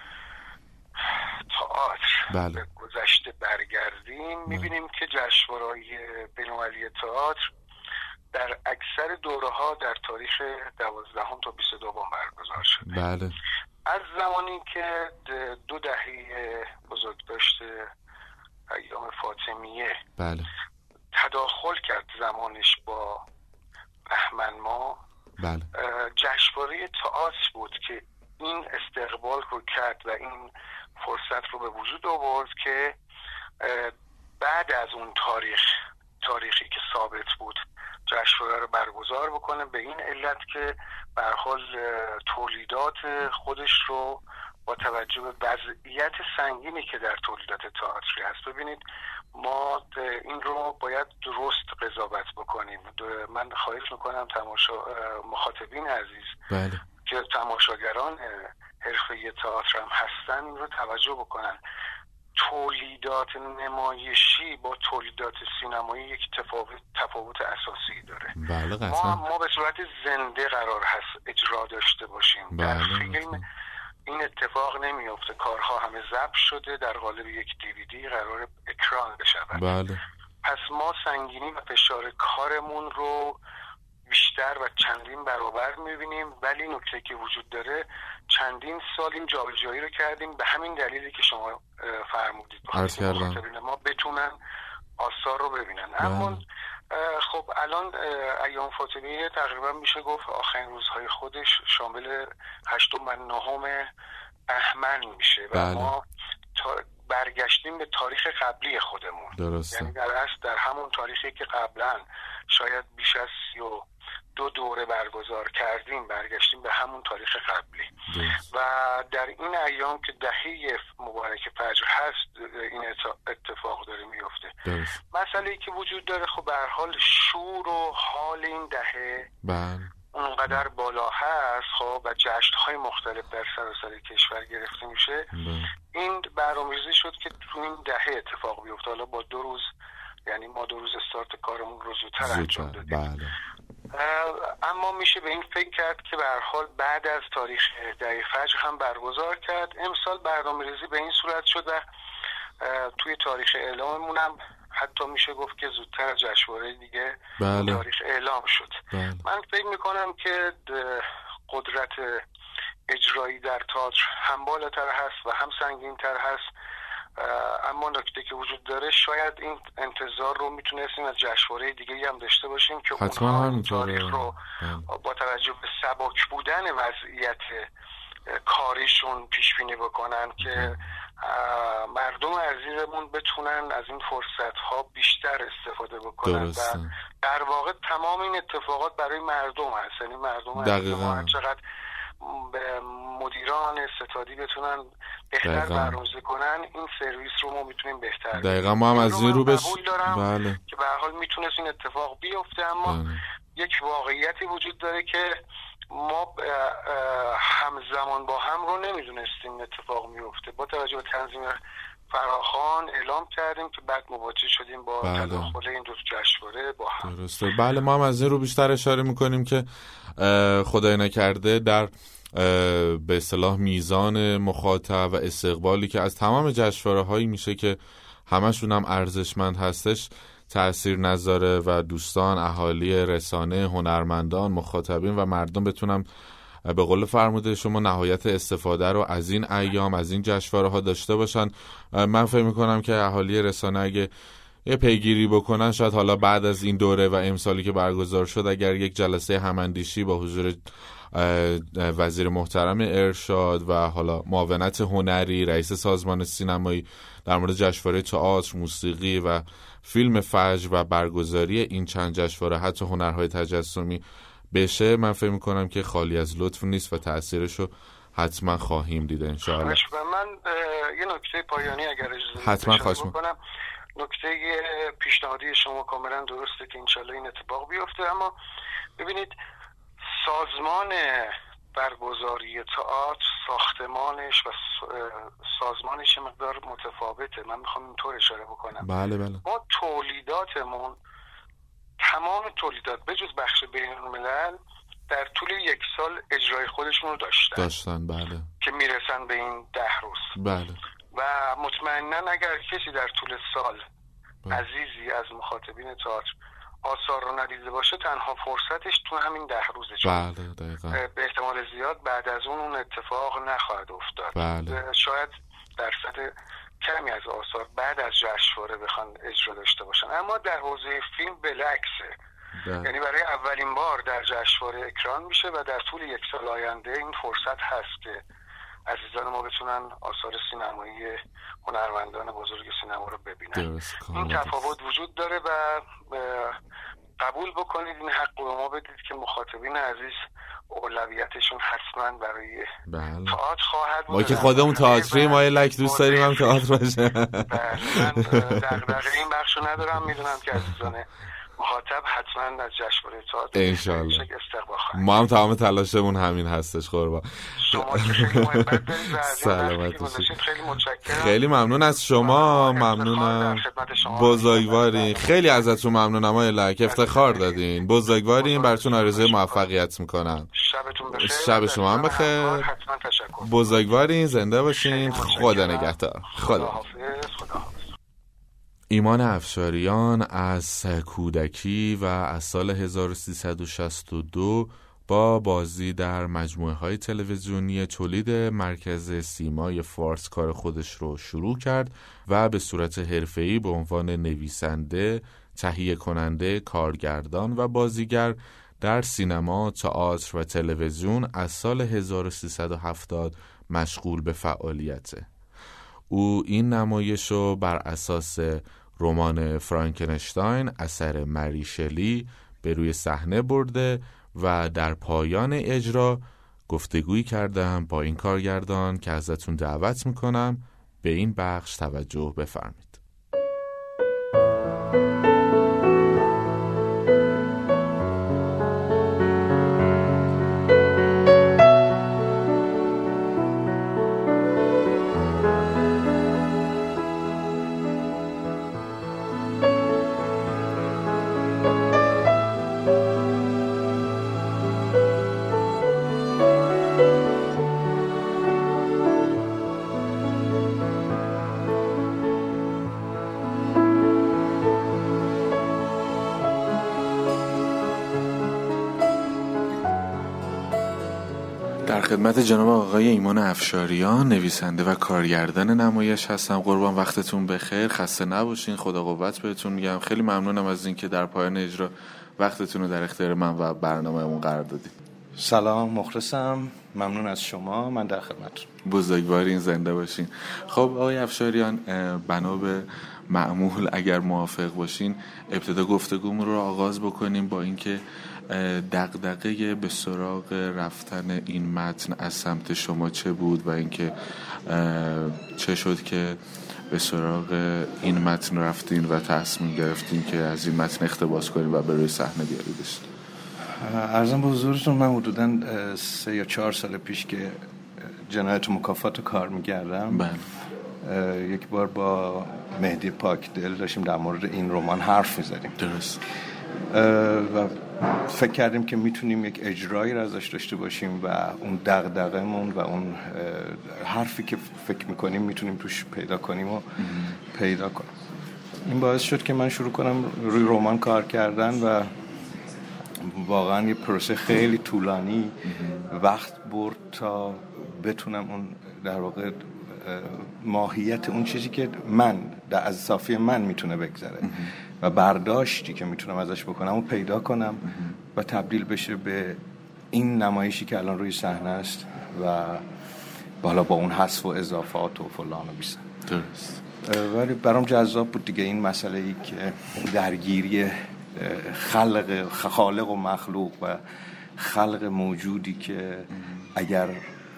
H: تئاتر بله. گذشته برگردیم میبینیم که جشنواره‌های بین‌المللی تئاتر در اکثر دوره‌ها در تاریخ دوازدهم تا بیست و دوم برگزار شده.
B: بله.
H: از زمانی که دو دهه بزرگداشت ایام فاطمیه
B: بله.
H: تداخل کرد زمانش با بهمن ماه،
B: بله.
H: جشنواره تئاتر بود که این استقبال رو کرد و این فرصت رو به وجود آورد که بعد از اون تاریخ تاریخی که ثابت بود جشنواره رو برگزار بکنه، به این علت که به هر حال تولیدات خودش رو با توجه به وضعیت سنگینی که در تولیدات تئاتری هست، ببینید ما این رو باید درست قضاوت بکنیم. من خواهش میکنم تماشا مخاطبین عزیز
B: بله.
H: که تماشاگران حرفه‌ای تئاتر هم هستن این رو توجه بکنن. تولیدات نمایشی با تولیدات سینمایی یک تفاوت تفاوت اساسی داره.
B: بله قطعا.
H: ما ما به صورت زنده قرار هست اجرا داشته باشیم.
B: بله
H: در فیلم این اتفاق نمیفته، کارها همه ضبط شده، در قالب یک دیویدی قرار اکران بشود.
B: بله.
H: پس ما سنگینی و فشار کارمون رو بیشتر و چندین برابر میبینیم، ولی نکته که وجود داره چندین سال این جابجایی رو کردیم به همین دلیلی که شما فرمودید،
B: عرض کردم
H: ما بتونن آثار رو ببینن. اما خب الان ایام فاطمیه تقریبا میشه گفت آخرین روزهای خودش شامل هشتم و نهم بهمن میشه و
B: بله.
H: ما برگشتیم به تاریخ قبلی خودمون.
B: درسته.
H: یعنی در اصل در همون تاریخی که قبلا شاید بیش از سی و دو دوره برگزار کردیم برگشتیم به همون تاریخ قبلی. درست. و در این ایام که دهه مبارک فجر هست این اتفاق داره میفته.
B: درست.
H: مسئله‌ای که وجود داره خب به هر حال شور و حال این دهه
B: بله
H: اونقدر بالا هست خب و جشن‌های مختلف در سراسر کشور گرفته میشه.
B: بله.
H: این برنامه‌ریزی شد که تو این دهه اتفاق بیفته. حالا با دو روز، یعنی ما دو روز استارت کارمون رو زودتر انجام دادیم.
B: بله.
H: اما میشه به این فکر کرد که به هر حال بعد از تاریخ دهه فجر هم برگزار کرد. امسال برنامه‌ریزی به این صورت شد و توی تاریخ اعلاممون هم حتی میشه گفت که زودتر از جشنواره دیگه
B: بله.
H: تاریخ اعلام شد.
B: بله.
H: من فکر میکنم که قدرت اجرایی در تئاتر هم بالاتر هست و هم سنگین‌تر هست، اما نکته که وجود داره شاید این انتظار رو میتونستیم از جشنواره دیگه هم داشته باشیم که اونها این تاریخ رو با توجه به سبک بودن وضعیت کاریشون پیش بینی بکنن که مردم عزیزمون بتونن از این فرصت ها بیشتر استفاده بکنن.
B: درسته.
H: و در واقع تمام این اتفاقات برای مردم هست، یعنی مردم عزیزمون چقدر مدیران ستادی بتونن بهتر برنامه‌ریزی کنن این سرویس رو ما میتونیم بهتر.
B: دقیقاً ما هم از این رو بش
H: بله. که به هر حال میتونست این اتفاق بیفته، اما بله. یک واقعیتی وجود داره که ما همزمان با هم رو نمیدونستیم اتفاق میفته. با توجه به تنظیم فراخوان اعلام کردیم که بعد مواجه شدیم با
B: بله.
H: تداخل این دو جشنواره با هم.
B: درسته. بله ما هم از این رو بیشتر اشاره میکنیم که خدای نکرده در به اصطلاح میزان مخاطب و استقبالی که از تمام جشنواره هایی میشه که همشون هم ارزشمند هستش تأثیر نذاره و دوستان، اهالی رسانه، هنرمندان، مخاطبین و مردم بتونن به قول فرموده شما نهایت استفاده رو از این ایام از این جشنواره ها داشته باشن. من فکر میکنم که اهالی رسانه اگه یه پیگیری بکنن شاید حالا بعد از این دوره و امسالی که برگزار شد اگر یک جلسه هماندیشی با حضور وزیر محترم ارشاد و حالا معاونت هنری، رئیس سازمان سینمایی در مورد جشنواره تئاتر، موسیقی و فیلم فجر و برگزاری این چند جشنواره حتی هنرهای تجسمی بشه، من فکر میکنم که خالی از لطف نیست و تأثیرشو حتما خواهیم دید ان شاء الله.
H: من یه نکته پایانی اگر اجازه
B: حتما خواهش میکنم.
H: نکته پیشنهادی شما کاملا درسته که انشالله این اتفاق بیفته، اما ببینید سازمان برگزاری تئاتر ساختمانش و سازمانش مقدار متفاوته. من میخوام اینطور اشاره بکنم.
B: بله بله.
H: ما تولیداتمون تمام تولیدات بجز بخش بین‌الملل در طول یک سال اجرای خودشون رو داشتن
B: داشتن بله
H: که میرسن به این ده روز.
B: بله.
H: و مطمئنا اگر کسی در طول سال بله. عزیزی از مخاطبین تئاتر آثار رو ندیده باشه تنها فرصتش تو همین ده روزه.
B: بله دقیقاً.
H: به احتمال زیاد بعد از اون اون اتفاق نخواهد افتاد.
B: بله.
H: شاید درصد کمی از آثار بعد از جشنواره بخوان اجرا داشته باشن، اما در حوزه فیلم بالعکسه. یعنی برای اولین بار در جشنواره اکران میشه و در طول یک سال آینده این فرصت هست که عزیزان ما بتونن آثار سینمایی هنرمندان بزرگ سینما رو ببینن. این تفاوت وجود داره و قبول بکنید این حق رو ما بدید که مخاطبین عزیز اولویتشون حتما برای
B: بله.
H: تئاتر خواهد بود.
B: ما که خودمون تئاتری ما لک دوست داریم هم تئاتر باشه.
H: بله من دغدغه این بخشو ندارم. میدونم که عزیزان مخاطب حتما از جشنواره تئاتر
B: انشالله
H: استقبال خواهد.
B: ما هم تمام تلاشمون همین هستش. قربان
H: شما که خیلی محبت دارید و
B: سلامت
H: باشید. خیلی متشکرم.
B: خیلی ممنون از شما. ممنونم. بزرگوارین. خیلی ازتون ممنونم آقای لک. افتخار دادین. بزرگوارین. براتون آرزوی موفقیت میکنم.
H: شبتون بخیر.
B: شب شما هم بخیر.
H: حتما تشکر.
B: بزرگوارین. زنده باشین. خدا نگهدار. خدا
H: حافظ. خدا حافظ.
B: ایمان افشاریان از کودکی و از سال هزار و سیصد و شصت و دو با بازی در مجموعه های تلویزیونی تولید مرکز سیمای فارس کار خودش رو شروع کرد و به صورت حرفه‌ای به عنوان نویسنده، تهیه کننده، کارگردان و بازیگر در سینما، تئاتر و تلویزیون از سال هزار و سیصد و هفتاد مشغول به فعالیته. او این نمایش رو بر اساس رمان فرانکنشتاین اثر مری شلی به روی صحنه برده و در پایان اجرا گفتگویی کردم با این کارگردان که ازتون دعوت میکنم به این بخش توجه بفرمایید. در خدمت جناب آقای ایمان افشاریان، نویسنده و کارگردان نمایش هستم. قربان وقتتون بخیر، خسته نباشین، خدا قوت بهتون میگم. خیلی ممنونم از اینکه در پایان اجرا وقتتون رو در اختیار من و برنامه‌مون قرار دادید.
I: سلام، مخلصم، ممنون از شما، من در خدمتتون.
B: بزرگوارین، زنده باشین. خب آقای افشاریان، بنا به معمول اگر موافق باشین ابتدا گفتگومون رو آغاز بکنیم با اینکه دغدغه به سراغ رفتن این متن از سمت شما چه بود و اینکه چه شد که به سراغ این متن رفتین و تصمیم گرفتین که از این متن اقتباس کنین و به روی صحنه بیاریدش.
I: عرضم به حضورتون، من حدوداً سه یا چهار سال پیش که جنایت و مکافات رو کار می‌کردم، بله، یک بار با مهدی پاکدل داشتیم در مورد این رمان حرف می‌زدیم.
B: درست.
I: و فکر کردیم که میتونیم یک اجرایی را ازش داشته باشیم و اون دغدغه‌مون و اون حرفی که فکر میکنیم میتونیم توش پیدا کنیم و پیدا کنیم. این باعث شد که من شروع کنم روی رمان کار کردن و واقعا یه پروسه خیلی طولانی وقت برد تا بتونم اون در واقع ماهیت اون چیزی که من در از صافی من میتونه بگذره و برداشتی که میتونم ازش بکنم و پیدا کنم و تبدیل بشه به این نمایشی که الان روی صحنه است و بالا با اون حذف و اضافات و فلان و بیسن.
B: درست.
I: ولی برام جذاب بود دیگه این مسئله ای که درگیری خلق خالق و مخلوق و خلق موجودی که اگر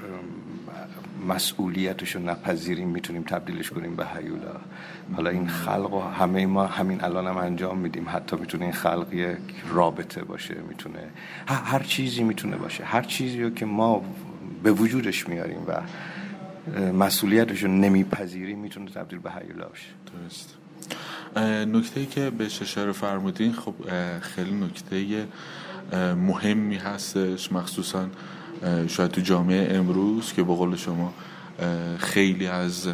I: مسئولیتشو نپذیریم میتونیم تبدیلش کنیم به هیولا. حالا این خلق و همه ما همین الان هم انجام میدیم. حتی میتونه این خلق یک رابطه باشه، میتونه هر چیزی میتونه باشه، هر چیزی رو که ما به وجودش میاریم و مسئولیتشو نمیپذیریم میتونه تبدیل به هیولا بشه.
B: درست. نکته‌ای که بهش اشاره فرمودین خب خیلی نکته مهمی هستش، مخصوصاً شاید تو جامعه امروز که به قول شما خیلی از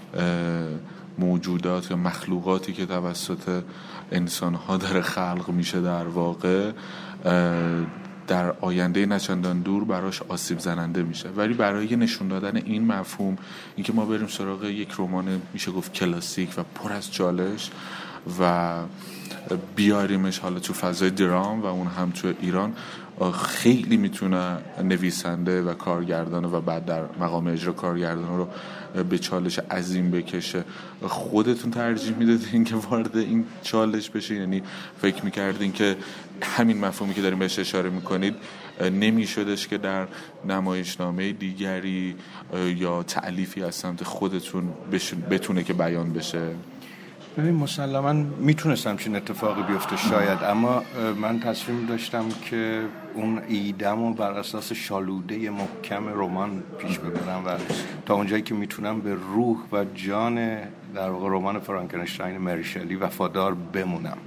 B: موجودات یا مخلوقاتی که توسط انسان‌ها داره خلق میشه در واقع در آینده نچندان دور براش آسیب زننده میشه. ولی برای نشون دادن این مفهوم، اینکه ما بریم سراغ یک رمان میشه گفت کلاسیک و پر از چالش و بیاریمش حالا تو فضای درام و اون هم تو ایران، خیلی میتونه نویسنده و کارگردان و بعد در مقام اجرا کارگردان رو به چالش عظیم بکشه. خودتون ترجیح میدادین که وارد این چالش بشین؟ یعنی فکر میکردین که همین مفهومی که داریم بهش اشاره میکنید نمیشدش که در نمایشنامه دیگری یا تألیفی از سمت خودتون بتونه که بیان بشه؟
I: ببین مسلماً میتونستم چین اتفاقی بیفته شاید، اما من تصمیم داشتم که اون ایده‌مو بر اساس شالوده محکم رمان پیش ببرم و تا اونجایی که میتونم به روح و جان در واقع رمان فرانکنشتاین مری شلی وفادار بمونم.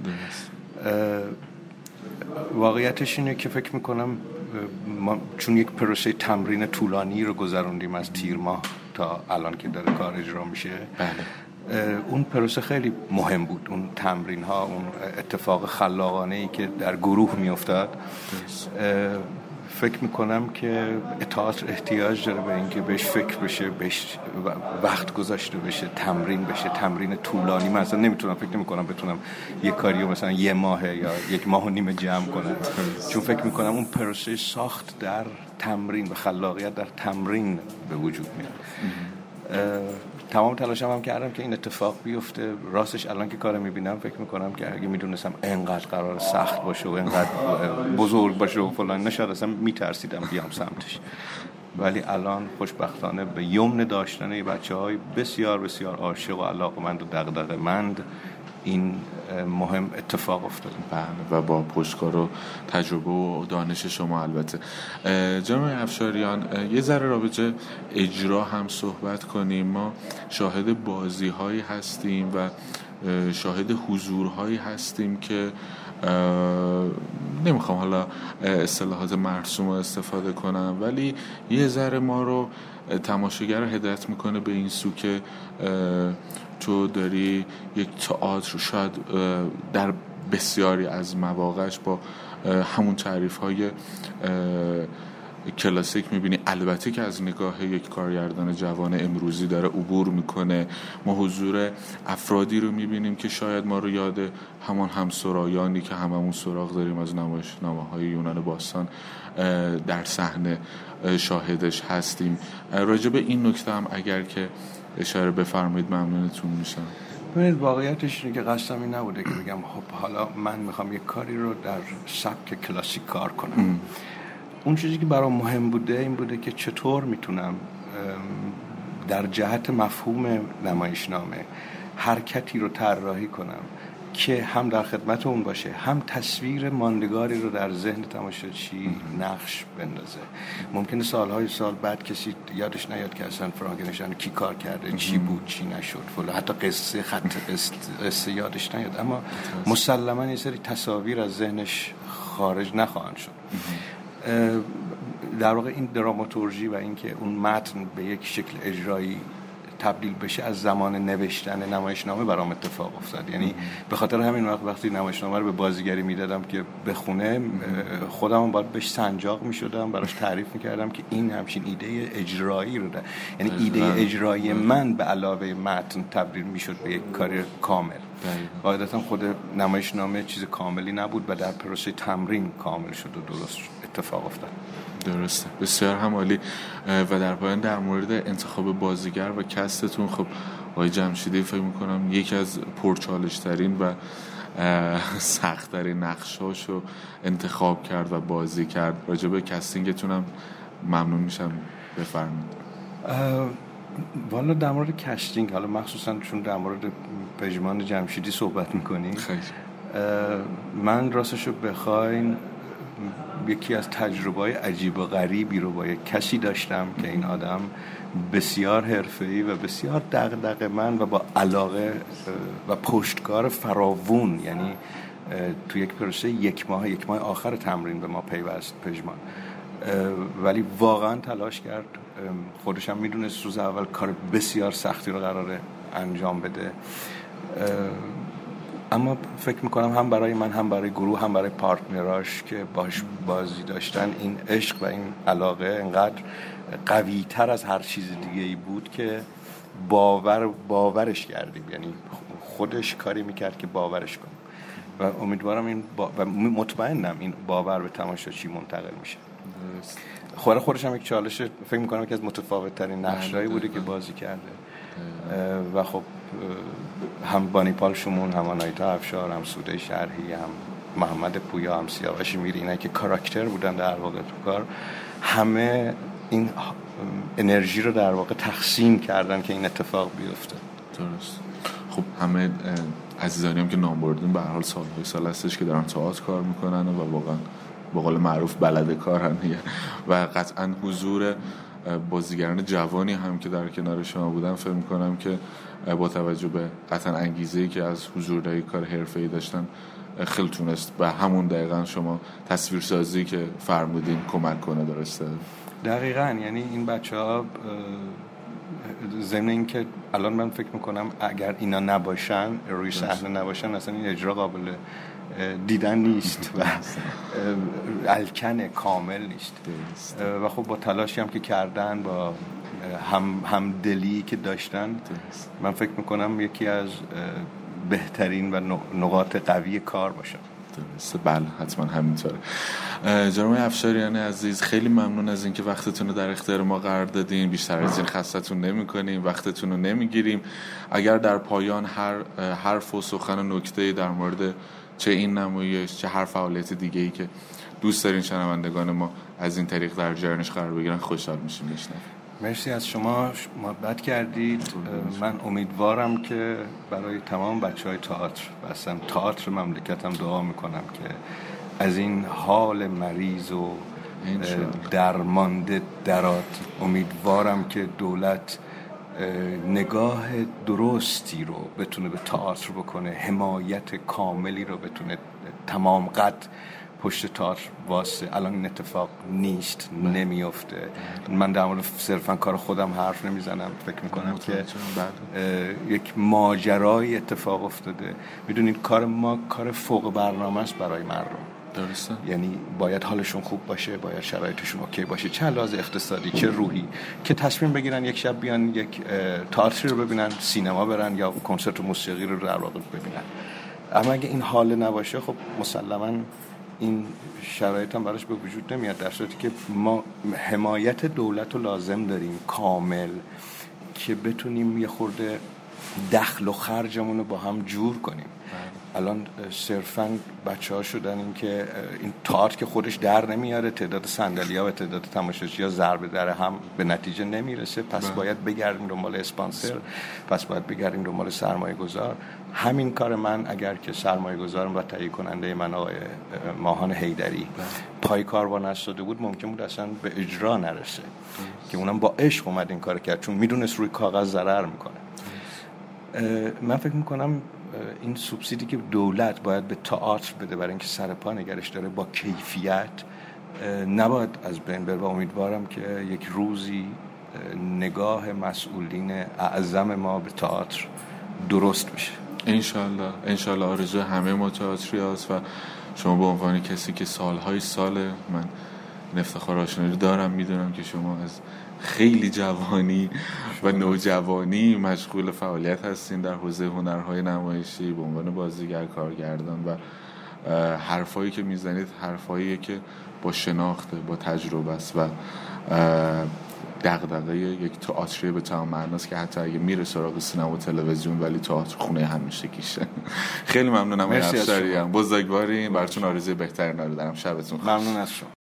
I: واقعیتش اینه که فکر میکنم ما چون یک پروسه تمرین طولانی رو گذروندیم از تیر ماه تا الان که داره کار اجرا میشه، بله. اون پروسه خیلی مهم بود، اون تمرین ها، اون اتفاق خلاقانه ای که در گروه میافتاد. فکر میکنم که تئاتر احتیاج داره به اینکه بهش فکر بشه، بهش وقت گذاشته بشه، تمرین بشه، تمرین طولانی. من اصلا نمیتونم، فکر نمیکنم بتونم یک کاریو مثلا یه ماه یا یک ماه و نیم جمع کنم، چون فکر میکنم اون پروسه ساخت در تمرین و خلاقیت در تمرین به وجود میاد. تمام تلاشم هم کردم که این اتفاق بیفته. راستش الان که کارو میبینم فکر میکنم که اگه میدونستم اینقدر قرار سخت باشه و اینقدر بزرگ باشه و فلان، نشد اصلا میترسیدم بیام سمتش. ولی الان خوشبختانه به یمن داشتن یه بچه‌های بسیار بسیار عاشق و علاقه‌مند و دغدغه‌مند این مهم اتفاق افتاد.
B: بله، و با پشتکار و تجربه و دانش شما. البته جناب افشاریان یه ذره راجع اجرا هم صحبت کنیم. ما شاهد بازی‌هایی هستیم و شاهد حضورهایی هستیم که نمیخوام حالا اصطلاحات مرسوم رو استفاده کنم، ولی یه ذره ما رو تماشاگر رو هدایت میکنه به این سو که تو داری یک تئاتر شاید در بسیاری از مواقعش با همون تعریف‌های کلاسیک میبینی، البته که از نگاه یک کارگردان جوان امروزی داره عبور میکنه. ما حضور افرادی رو میبینیم که شاید ما رو یاد همان همسرایانی که هممون سراغ داریم از نمایشنامه‌های یونان باستان در صحنه شاهدش هستیم. راجع به این نکته هم اگر که اشاره بفرمایید ممنونتون میشم.
I: ببینید واقعیتش اینه که قصدم این نبوده که بگم خب حالا من میخوام یک کاری رو در سبک کلاسیک کار کنم. ام. اون چیزی که برام مهم بوده این بوده که چطور میتونم در جهت مفهوم نمایشنامه حرکتی رو طراحی کنم که هم در خدمت اون باشه، هم تصویر ماندگاری رو در ذهن تماشاچی نقش بندازه. ممکنه سالهای سال بعد کسی یادش نیاد که اصلا فرانکنشتاین کی کار کرده، چی بود، چی نشد، فلان، حتی قصه خط قصه, قصه یادش نیاد، اما مسلماً یه سری تصاویر از ذهنش خارج نخواهند شد. در واقع این دراماتورژی و اینکه اون متن به یک شکل اجرایی تبدیل بشه از زمان نوشتن نمایشنامه برام اتفاق افتاد. یعنی به خاطر همین وقت وقتی نمایشنامه رو به بازیگری میدادم که بخونه، خودم باید بهش سنجاق میشدم، براش تعریف میکردم که این همچین ایده اجرایی رو ده. یعنی ایده اجرایی من به علاوه متن تبدیل میشد به یک کار کامل. قاعدتا خود نمایشنامه چیز کاملی نبود و در پروسه تمرین کامل شد و درست اتفاق افتاد.
B: درسته، بسیار هم عالی. و در پایان در مورد انتخاب بازیگر و کستتون، خب آقای جمشیدی فکر میکنم یکی از پرچالش‌ترین و سخت‌ترین نقشاشو انتخاب کرد و بازی کرد. راجع به کستینگتون هم ممنون میشم بفرمایید.
I: والا در مورد کستینگ، حالا مخصوصا چون در مورد پژمان جمشیدی صحبت میکنیم، من راستشو بخواین یکی از تجربه‌های عجیب و غریبی رو با یک کسی داشتم که این آدم بسیار حرفه‌ای و بسیار دغدغه‌مند و با علاقه و پشتکار فراوون، یعنی تو یک پروسه یک ماه یک ماه آخر تمرین به ما پیوست پژمان، ولی واقعا تلاش کرد. خودش هم میدونست روز اول کار بسیار سختی رو قراره انجام بده، اما فکر میکنم هم برای من، هم برای گروه، هم برای پارتنراش که باش بازی داشتن، این عشق و این علاقه انقدر قوی تر از هر چیز دیگه ای بود که باور باورش کردیم. یعنی خودش کاری میکرد که باورش کنیم و امیدوارم این با... و مطمئنم این باور به تماشاچی منتقل میشه. خود خودش هم یک چالش، فکر میکنم که از متفاوت ترین نقشایی بوده که بازی کرده و خب هم بانیپال شمون، هم آنایتا افشار، هم سوده شرحی، هم محمد پویا، هم سیاوش میری، اینا که کاراکتر بودن در واقع تو کار، همه این انرژی رو در واقع تقسیم کردن که این اتفاق بیفته.
B: درست. خب همه عزیزانی هم که نام بردیم به هر حال سالهای سال هستش که دارن تئاتر کار میکنن و واقعا به قول معروف بلد کارن و قطعا حضور بازیگران جوانی هم که در کنار شما بودن فکر میکنم که با توجه به قطعا انگیزه‌ای که از حضور در کار حرفه‌ای داشتن خیلی تونست به همون دقیقاً شما تصویرسازی که فرمودین کمک کنه. درسته؟
I: دقیقاً. یعنی این بچه‌ها ضمن این که الان من فکر میکنم اگر اینا نباشن، روی صحنه نباشن، اصلا این اجرا قابل دیدن نیست و الکن کامل نیست. و خب با تلاشی هم که کردن، با هم همدلی که داشتن، من فکر میکنم یکی از بهترین و نقاط قوی کار باشه.
B: درسته، بله حتما همینطوره. جناب افشاریان عزیز، خیلی ممنون از اینکه وقتتون رو در اختیار ما قرار دادین. بیشتر از این خستتون نمی‌کنیم، وقتتون رو نمیگیریم. اگر در پایان هر حرف و سخن و نکته‌ای در مورد چه این نمایش چه هر فعالیت دیگه‌ای که دوست دارین شنوندگان ما از این طریق در جریانش قرار بگیرن خوشحال میشیم بشنویم.
I: مرسی از شما، محبت کردید. من امیدوارم که برای تمام بچهای تئاتر و اصلا تئاتر مملکتم دعا میکنم که از این حال مریض و درمانده درات امیدوارم که دولت نگاه درستی رو بتونه به تئاتر بکنه، حمایت کاملی رو بتونه تمام قد پشت تئاتر واسه. الان این اتفاق نیست، نمیفته. من در مورد صرفا کار خودم حرف نمیزنم، فکر میکنم که یک ماجرای اتفاق افتاده. میدونید کار ما کار فوق برنامه است برای مردم.
B: درسته.
I: یعنی باید حالشون خوب باشه، باید شرایطشون اوکی باشه، چه لحاظ اقتصادی چه روحی، که تصمیم بگیرن یک شب بیان یک تئاتری رو ببینن، سینما برن یا کنسرت موسیقی رو در واقع ببینن. اما اگه این حال نباشه، خب مسلماً این شرایط هم براش به وجود نمیاد، در صورتی که ما حمایت دولت رو لازم داریم کامل که بتونیم یه خورده دخل و خرجمون رو با هم جور کنیم. الان صرفاً بچه‌ها شدن این که این تئاتر که خودش در نمیاره، تعداد صندلی‌ها و تعداد تماشاچی‌ها ضرب در هم به نتیجه نمیرسه، پس بله. باید بگردیم دنبال اسپانسر، پس باید بگردیم دنبال سرمایه‌گذار. همین کار من اگر که سرمایه‌گذارم و تهیه کننده من آقای ماهان حیدری بله. پای کاروان نشده بود، ممکن بود اصلا به اجرا نرسه، که اونم با عشق اومد این کار کرد، چون میدونست روی کاغذ ضرر میکنه. من فکر میکنم این سوبسیدی که دولت باید به تئاتر بده برای اینکه سر پا نگرش داره با کیفیت، نباید از بین بره. و امیدوارم که یک روزی نگاه مسئولین اعظم ما به تئاتر درست بشه.
B: انشالله انشالله آرزو همه ما تئاتری هست و شما به عنوان کسی که سالهای سال من افتخار آشنایی دارم، میدونم که شما از خیلی جوانی و نوجوانی مشغول فعالیت هستین در حوزه هنرهای نمایشی به عنوان بازیگر، کارگردان، و حرفایی که میزنید حرفایی که با شناخته، با تجربه است و دغدغه یک تئاتری به تمام معناست که حتی اگه میره سراغ سینما و تلویزیون ولی تئاتر خونه همیشگیشه. خیلی ممنونم آقای افشاریان، بزرگوارین، براتون آرزوی بهترین رو دارم. شبتون خوش.
I: ممنون از شما.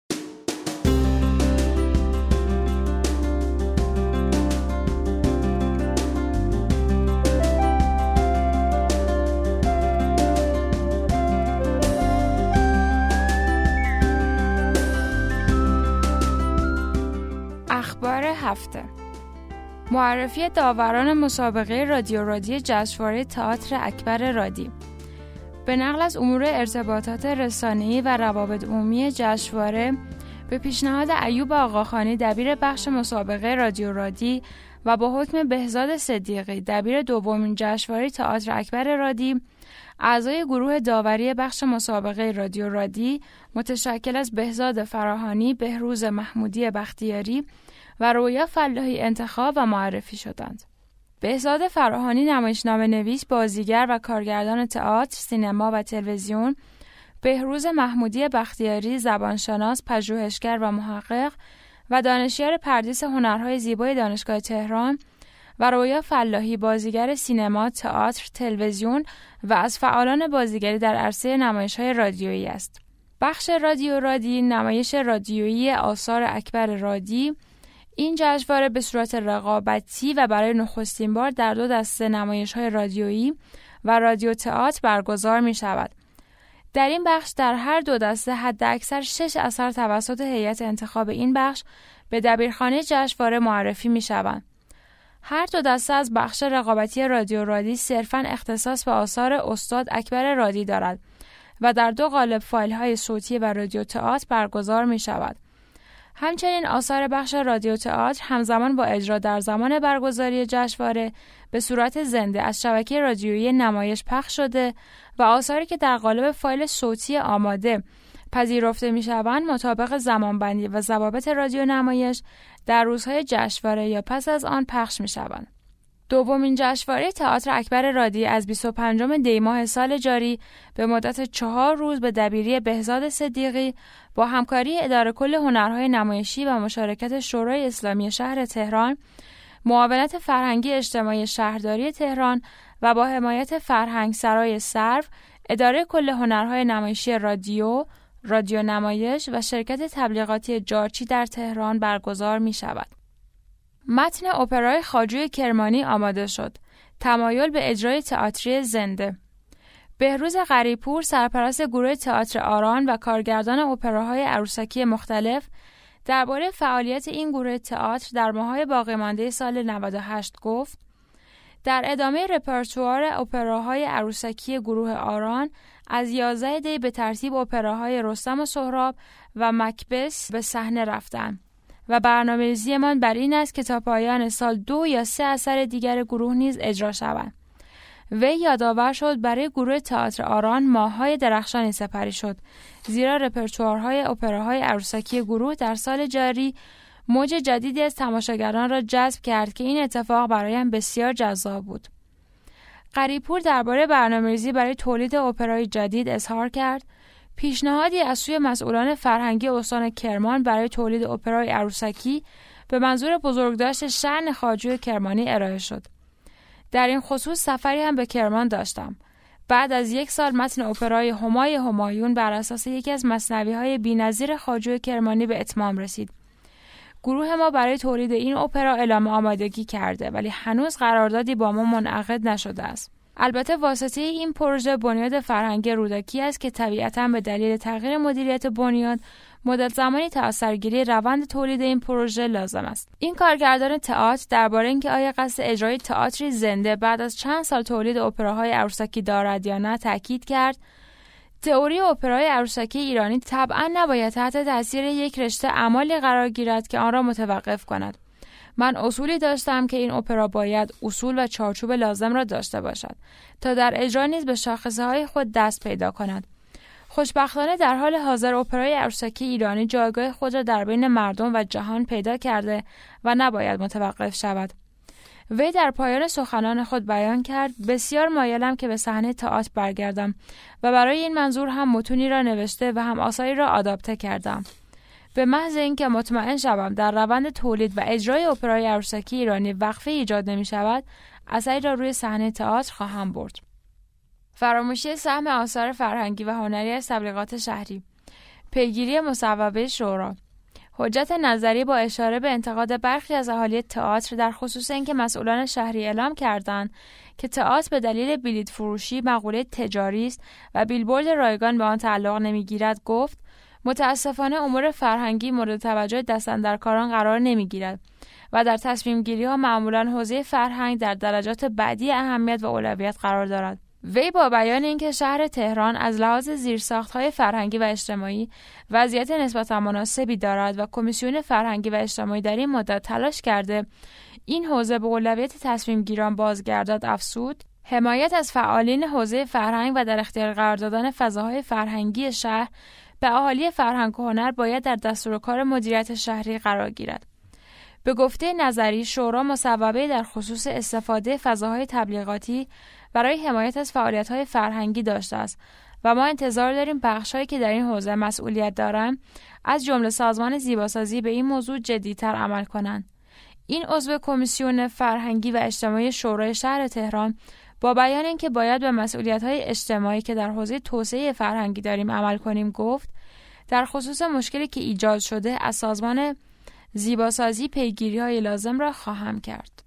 C: هفته معرفی داوران مسابقه رادیو رادی جشنواره تئاتر اکبر رادی. به نقل از امور ارتباطات رسانه‌ای و روابط عمومی جشنواره، به پیشنهاد ایوب آقاخانی دبیر بخش مسابقه رادیو رادی و با حکم بهزاد صدیقی دبیر دومین جشنواره تئاتر اکبر رادی، اعضای گروه داوری بخش مسابقه رادیو رادی متشکل از بهزاد فراهانی، بهروز محمودی بختیاری و رویا فلاحی انتخاب و معرفی شدند. بهزاد فراهانی نمایشنامه نویس، بازیگر و کارگردان تئاتر، سینما و تلویزیون، بهروز محمودی بختیاری زبانشناس، پژوهشگر و محقق و دانشیار پردیس هنرهای زیبای دانشگاه تهران، و رویا فلاحی بازیگر سینما، تئاتر، تلویزیون و از فعالان بازیگری در عرصه نمایش‌های رادیویی است. بخش رادیو رادی، نمایش رادیویی آثار اکبر رادی، این جشنواره به صورت رقابتی و برای نخستین بار در دو دسته نمایش‌های رادیویی و رادیو تئاتر برگزار می‌شود. در این بخش در هر دو دسته حداکثر شش اثر توسط هیئت انتخاب این بخش به دبیرخانه جشنواره معرفی می‌شوند. هر دو دسته از بخش رقابتی رادیو رادی صرفاً اختصاص به آثار استاد اکبر رادی دارد و در دو قالب فایل‌های صوتی و رادیو تئاتر برگزار می‌شود. همچنین آثار بخش رادیو تئاتر همزمان با اجرا در زمان برگزاری جشنواره به صورت زنده از شبکه رادیویی نمایش پخش شده و آثاری که در قالب فایل صوتی آماده پذیرفته می‌شوند مطابق زمانبندی و ضوابط رادیو نمایش در روزهای جشنواره یا پس از آن پخش می‌شوند. دومین جشنواره تئاتر اکبر رادی از بیست و پنجم دی ماه سال جاری به مدت چهار روز به دبیری بهزاد صدیقی با همکاری اداره کل هنرهای نمایشی و مشارکت شورای اسلامی شهر تهران، معاونت فرهنگی اجتماعی شهرداری تهران و با حمایت فرهنگ سرای سرو، اداره کل هنرهای نمایشی رادیو، رادیو نمایش و شرکت تبلیغاتی جارچی در تهران برگزار می شود. متن اپرای خواجوی کرمانی آماده شد. تمایل به اجرای تئاتری زنده. بهروز غریب‌پور، سرپرست گروه تئاتر آران و کارگردان اپراهای عروسکی مختلف، درباره فعالیت این گروه تئاتر در ماه‌های باقی مانده سال نود و هشت گفت: در ادامه رپرتوار اپراهای عروسکی گروه آران از یازده دی به ترتیب اپراهای رستم و سهراب و مکبث به صحنه رفتند و برنامه‌ریزیمان بر این است که تا پایان سال دو یا سه اثر دیگر گروه نیز اجرا شوند. وی یادآور شد برای گروه تئاتر آران ماه‌های درخشانی سپری شد، زیرا رپرتوارهای اپراهای عروسکی گروه در سال جاری موج جدیدی از تماشاگران را جذب کرد که این اتفاق برایم بسیار جذاب بود. غریب‌پور درباره برنامه‌ریزی برای تولید اپرای جدید اظهار کرد: پیشنهادی از سوی مسئولان فرهنگی استان کرمان برای تولید اپرای عروسکی به منظور بزرگداشت شأن خواجوی کرمانی ارائه شد. در این خصوص سفری هم به کرمان داشتم. بعد از یک سال متن اپرای همای همایون بر اساس یکی از مثنوی‌های بی‌نظیر خواجوی کرمانی به اتمام رسید. گروه ما برای تولید این اپرا اعلام آمادگی کرده ولی هنوز قراردادی با ما منعقد نشده است. البته واسطه این پروژه بنیاد فرهنگی رودکی است که طبیعتاً به دلیل تغییر مدیریت بنیاد مدت زمانی تا اثرگیری روند تولید این پروژه لازم است. این کارگردان تئاتر درباره اینکه آیا قصد اجرای تئاتری زنده بعد از چند سال تولید اپراهای عروسکی دارد یا نه تاکید کرد: تئوری اپرای عروسکی ایرانی طبعاً نباید تحت تاثیر یک رشته اعمالی قرار گیرد که آن را متوقف کند. من اصولی داشتم که این اپرا باید اصول و چارچوب لازم را داشته باشد تا در اجرا نیز به شاخصه‌های خود دست پیدا کند. خوشبختانه در حال حاضر اپرای عروسکی ایرانی جایگاه خود را در بین مردم و جهان پیدا کرده و نباید متوقف شود. وی در پایان سخنان خود بیان کرد: بسیار مایلم که به صحنه تئاتر برگردم و برای این منظور هم متونی را نوشته و هم آثاری را آداپته کردم. به محض اینکه مطمئن شوم در روند تولید و اجرای اپرای عروسکی ایرانی وقفه ایجاد نمی شود، اثری را روی صحنه تئاتر خواهم برد. فراموشی سهم آثار فرهنگی و هنری از تبلیغات شهری. پیگیری مصوبه شورا. حجت نظری با اشاره به انتقاد برخی از اهالی تئاتر در خصوص اینکه مسئولان شهری اعلام کردند که تئاتر به دلیل بلیط فروشی مقوله تجاری است و بیلبورد رایگان به آن تعلق نمیگیرد، گفت: متاسفانه امور فرهنگی مورد توجه دستاندرکاران قرار نمیگیرد و در تصمیم گیری ها معمولاً حوزه فرهنگ در درجات بعدی اهمیت و اولویت قرار دارد. وی با بیان اینکه شهر تهران از لحاظ زیرساخت‌های فرهنگی و اجتماعی وضعیت نسبتاً مناسبی دارد و کمیسیون فرهنگی و اجتماعی در این مدت تلاش کرده این حوزه به اولویت تصمیم گیران بازگردد، افزود: حمایت از فعالین حوزه فرهنگ و در اختیار قرار دادن فضاهای فرهنگی شهر به اهالی فرهنگ و هنر باید در دستورکار مدیریت شهری قرار گیرد. به گفته نظری، شورا مصوبه در خصوص استفاده فضاهای تبلیغاتی برای حمایت از فعالیت‌های فرهنگی داشته است و ما انتظار داریم بخش‌هایی که در این حوزه مسئولیت دارند از جمله سازمان زیباسازی به این موضوع جدی‌تر عمل کنند. این عضو کمیسیون فرهنگی و اجتماعی شورای شهر تهران با بیان اینکه باید به مسئولیت‌های اجتماعی که در حوزه توسعه فرهنگی داریم عمل کنیم، گفت: در خصوص مشکلی که ایجاد شده از سازمان زیباسازی پیگیری‌های لازم را خواهم کرد.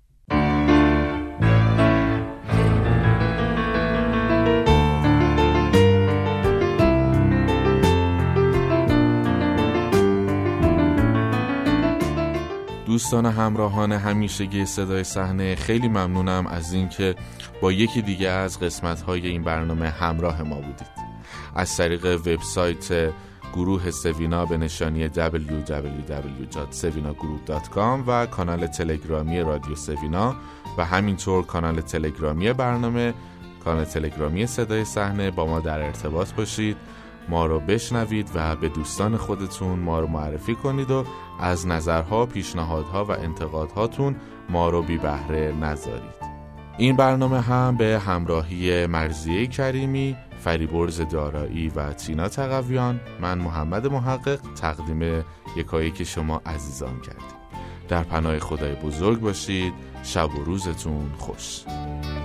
B: دوستان همراهان همیشگی صدای صحنه، خیلی ممنونم از اینکه با یکی دیگه از قسمت‌های این برنامه همراه ما بودید. از طریق وبسایت گروه سوینا به نشانی دبلیو دبلیو دبلیو دات سوینا گروپ دات کام و کانال تلگرامی رادیو سوینا و همینطور کانال تلگرامی برنامه، کانال تلگرامی صدای صحنه با ما در ارتباط باشید، ما رو بشنوید و به دوستان خودتون ما رو معرفی کنید و از نظرها، پیشنهادها و انتقادهاتون ما رو بی بهره نذارید. این برنامه هم به همراهی مرضیه کریمی، فریبرز دارایی و تینا تقویان، من محمد محقق تقدیم یکایک شما عزیزان کردیم. در پناه خدای بزرگ باشید. شب و روزتون خوش.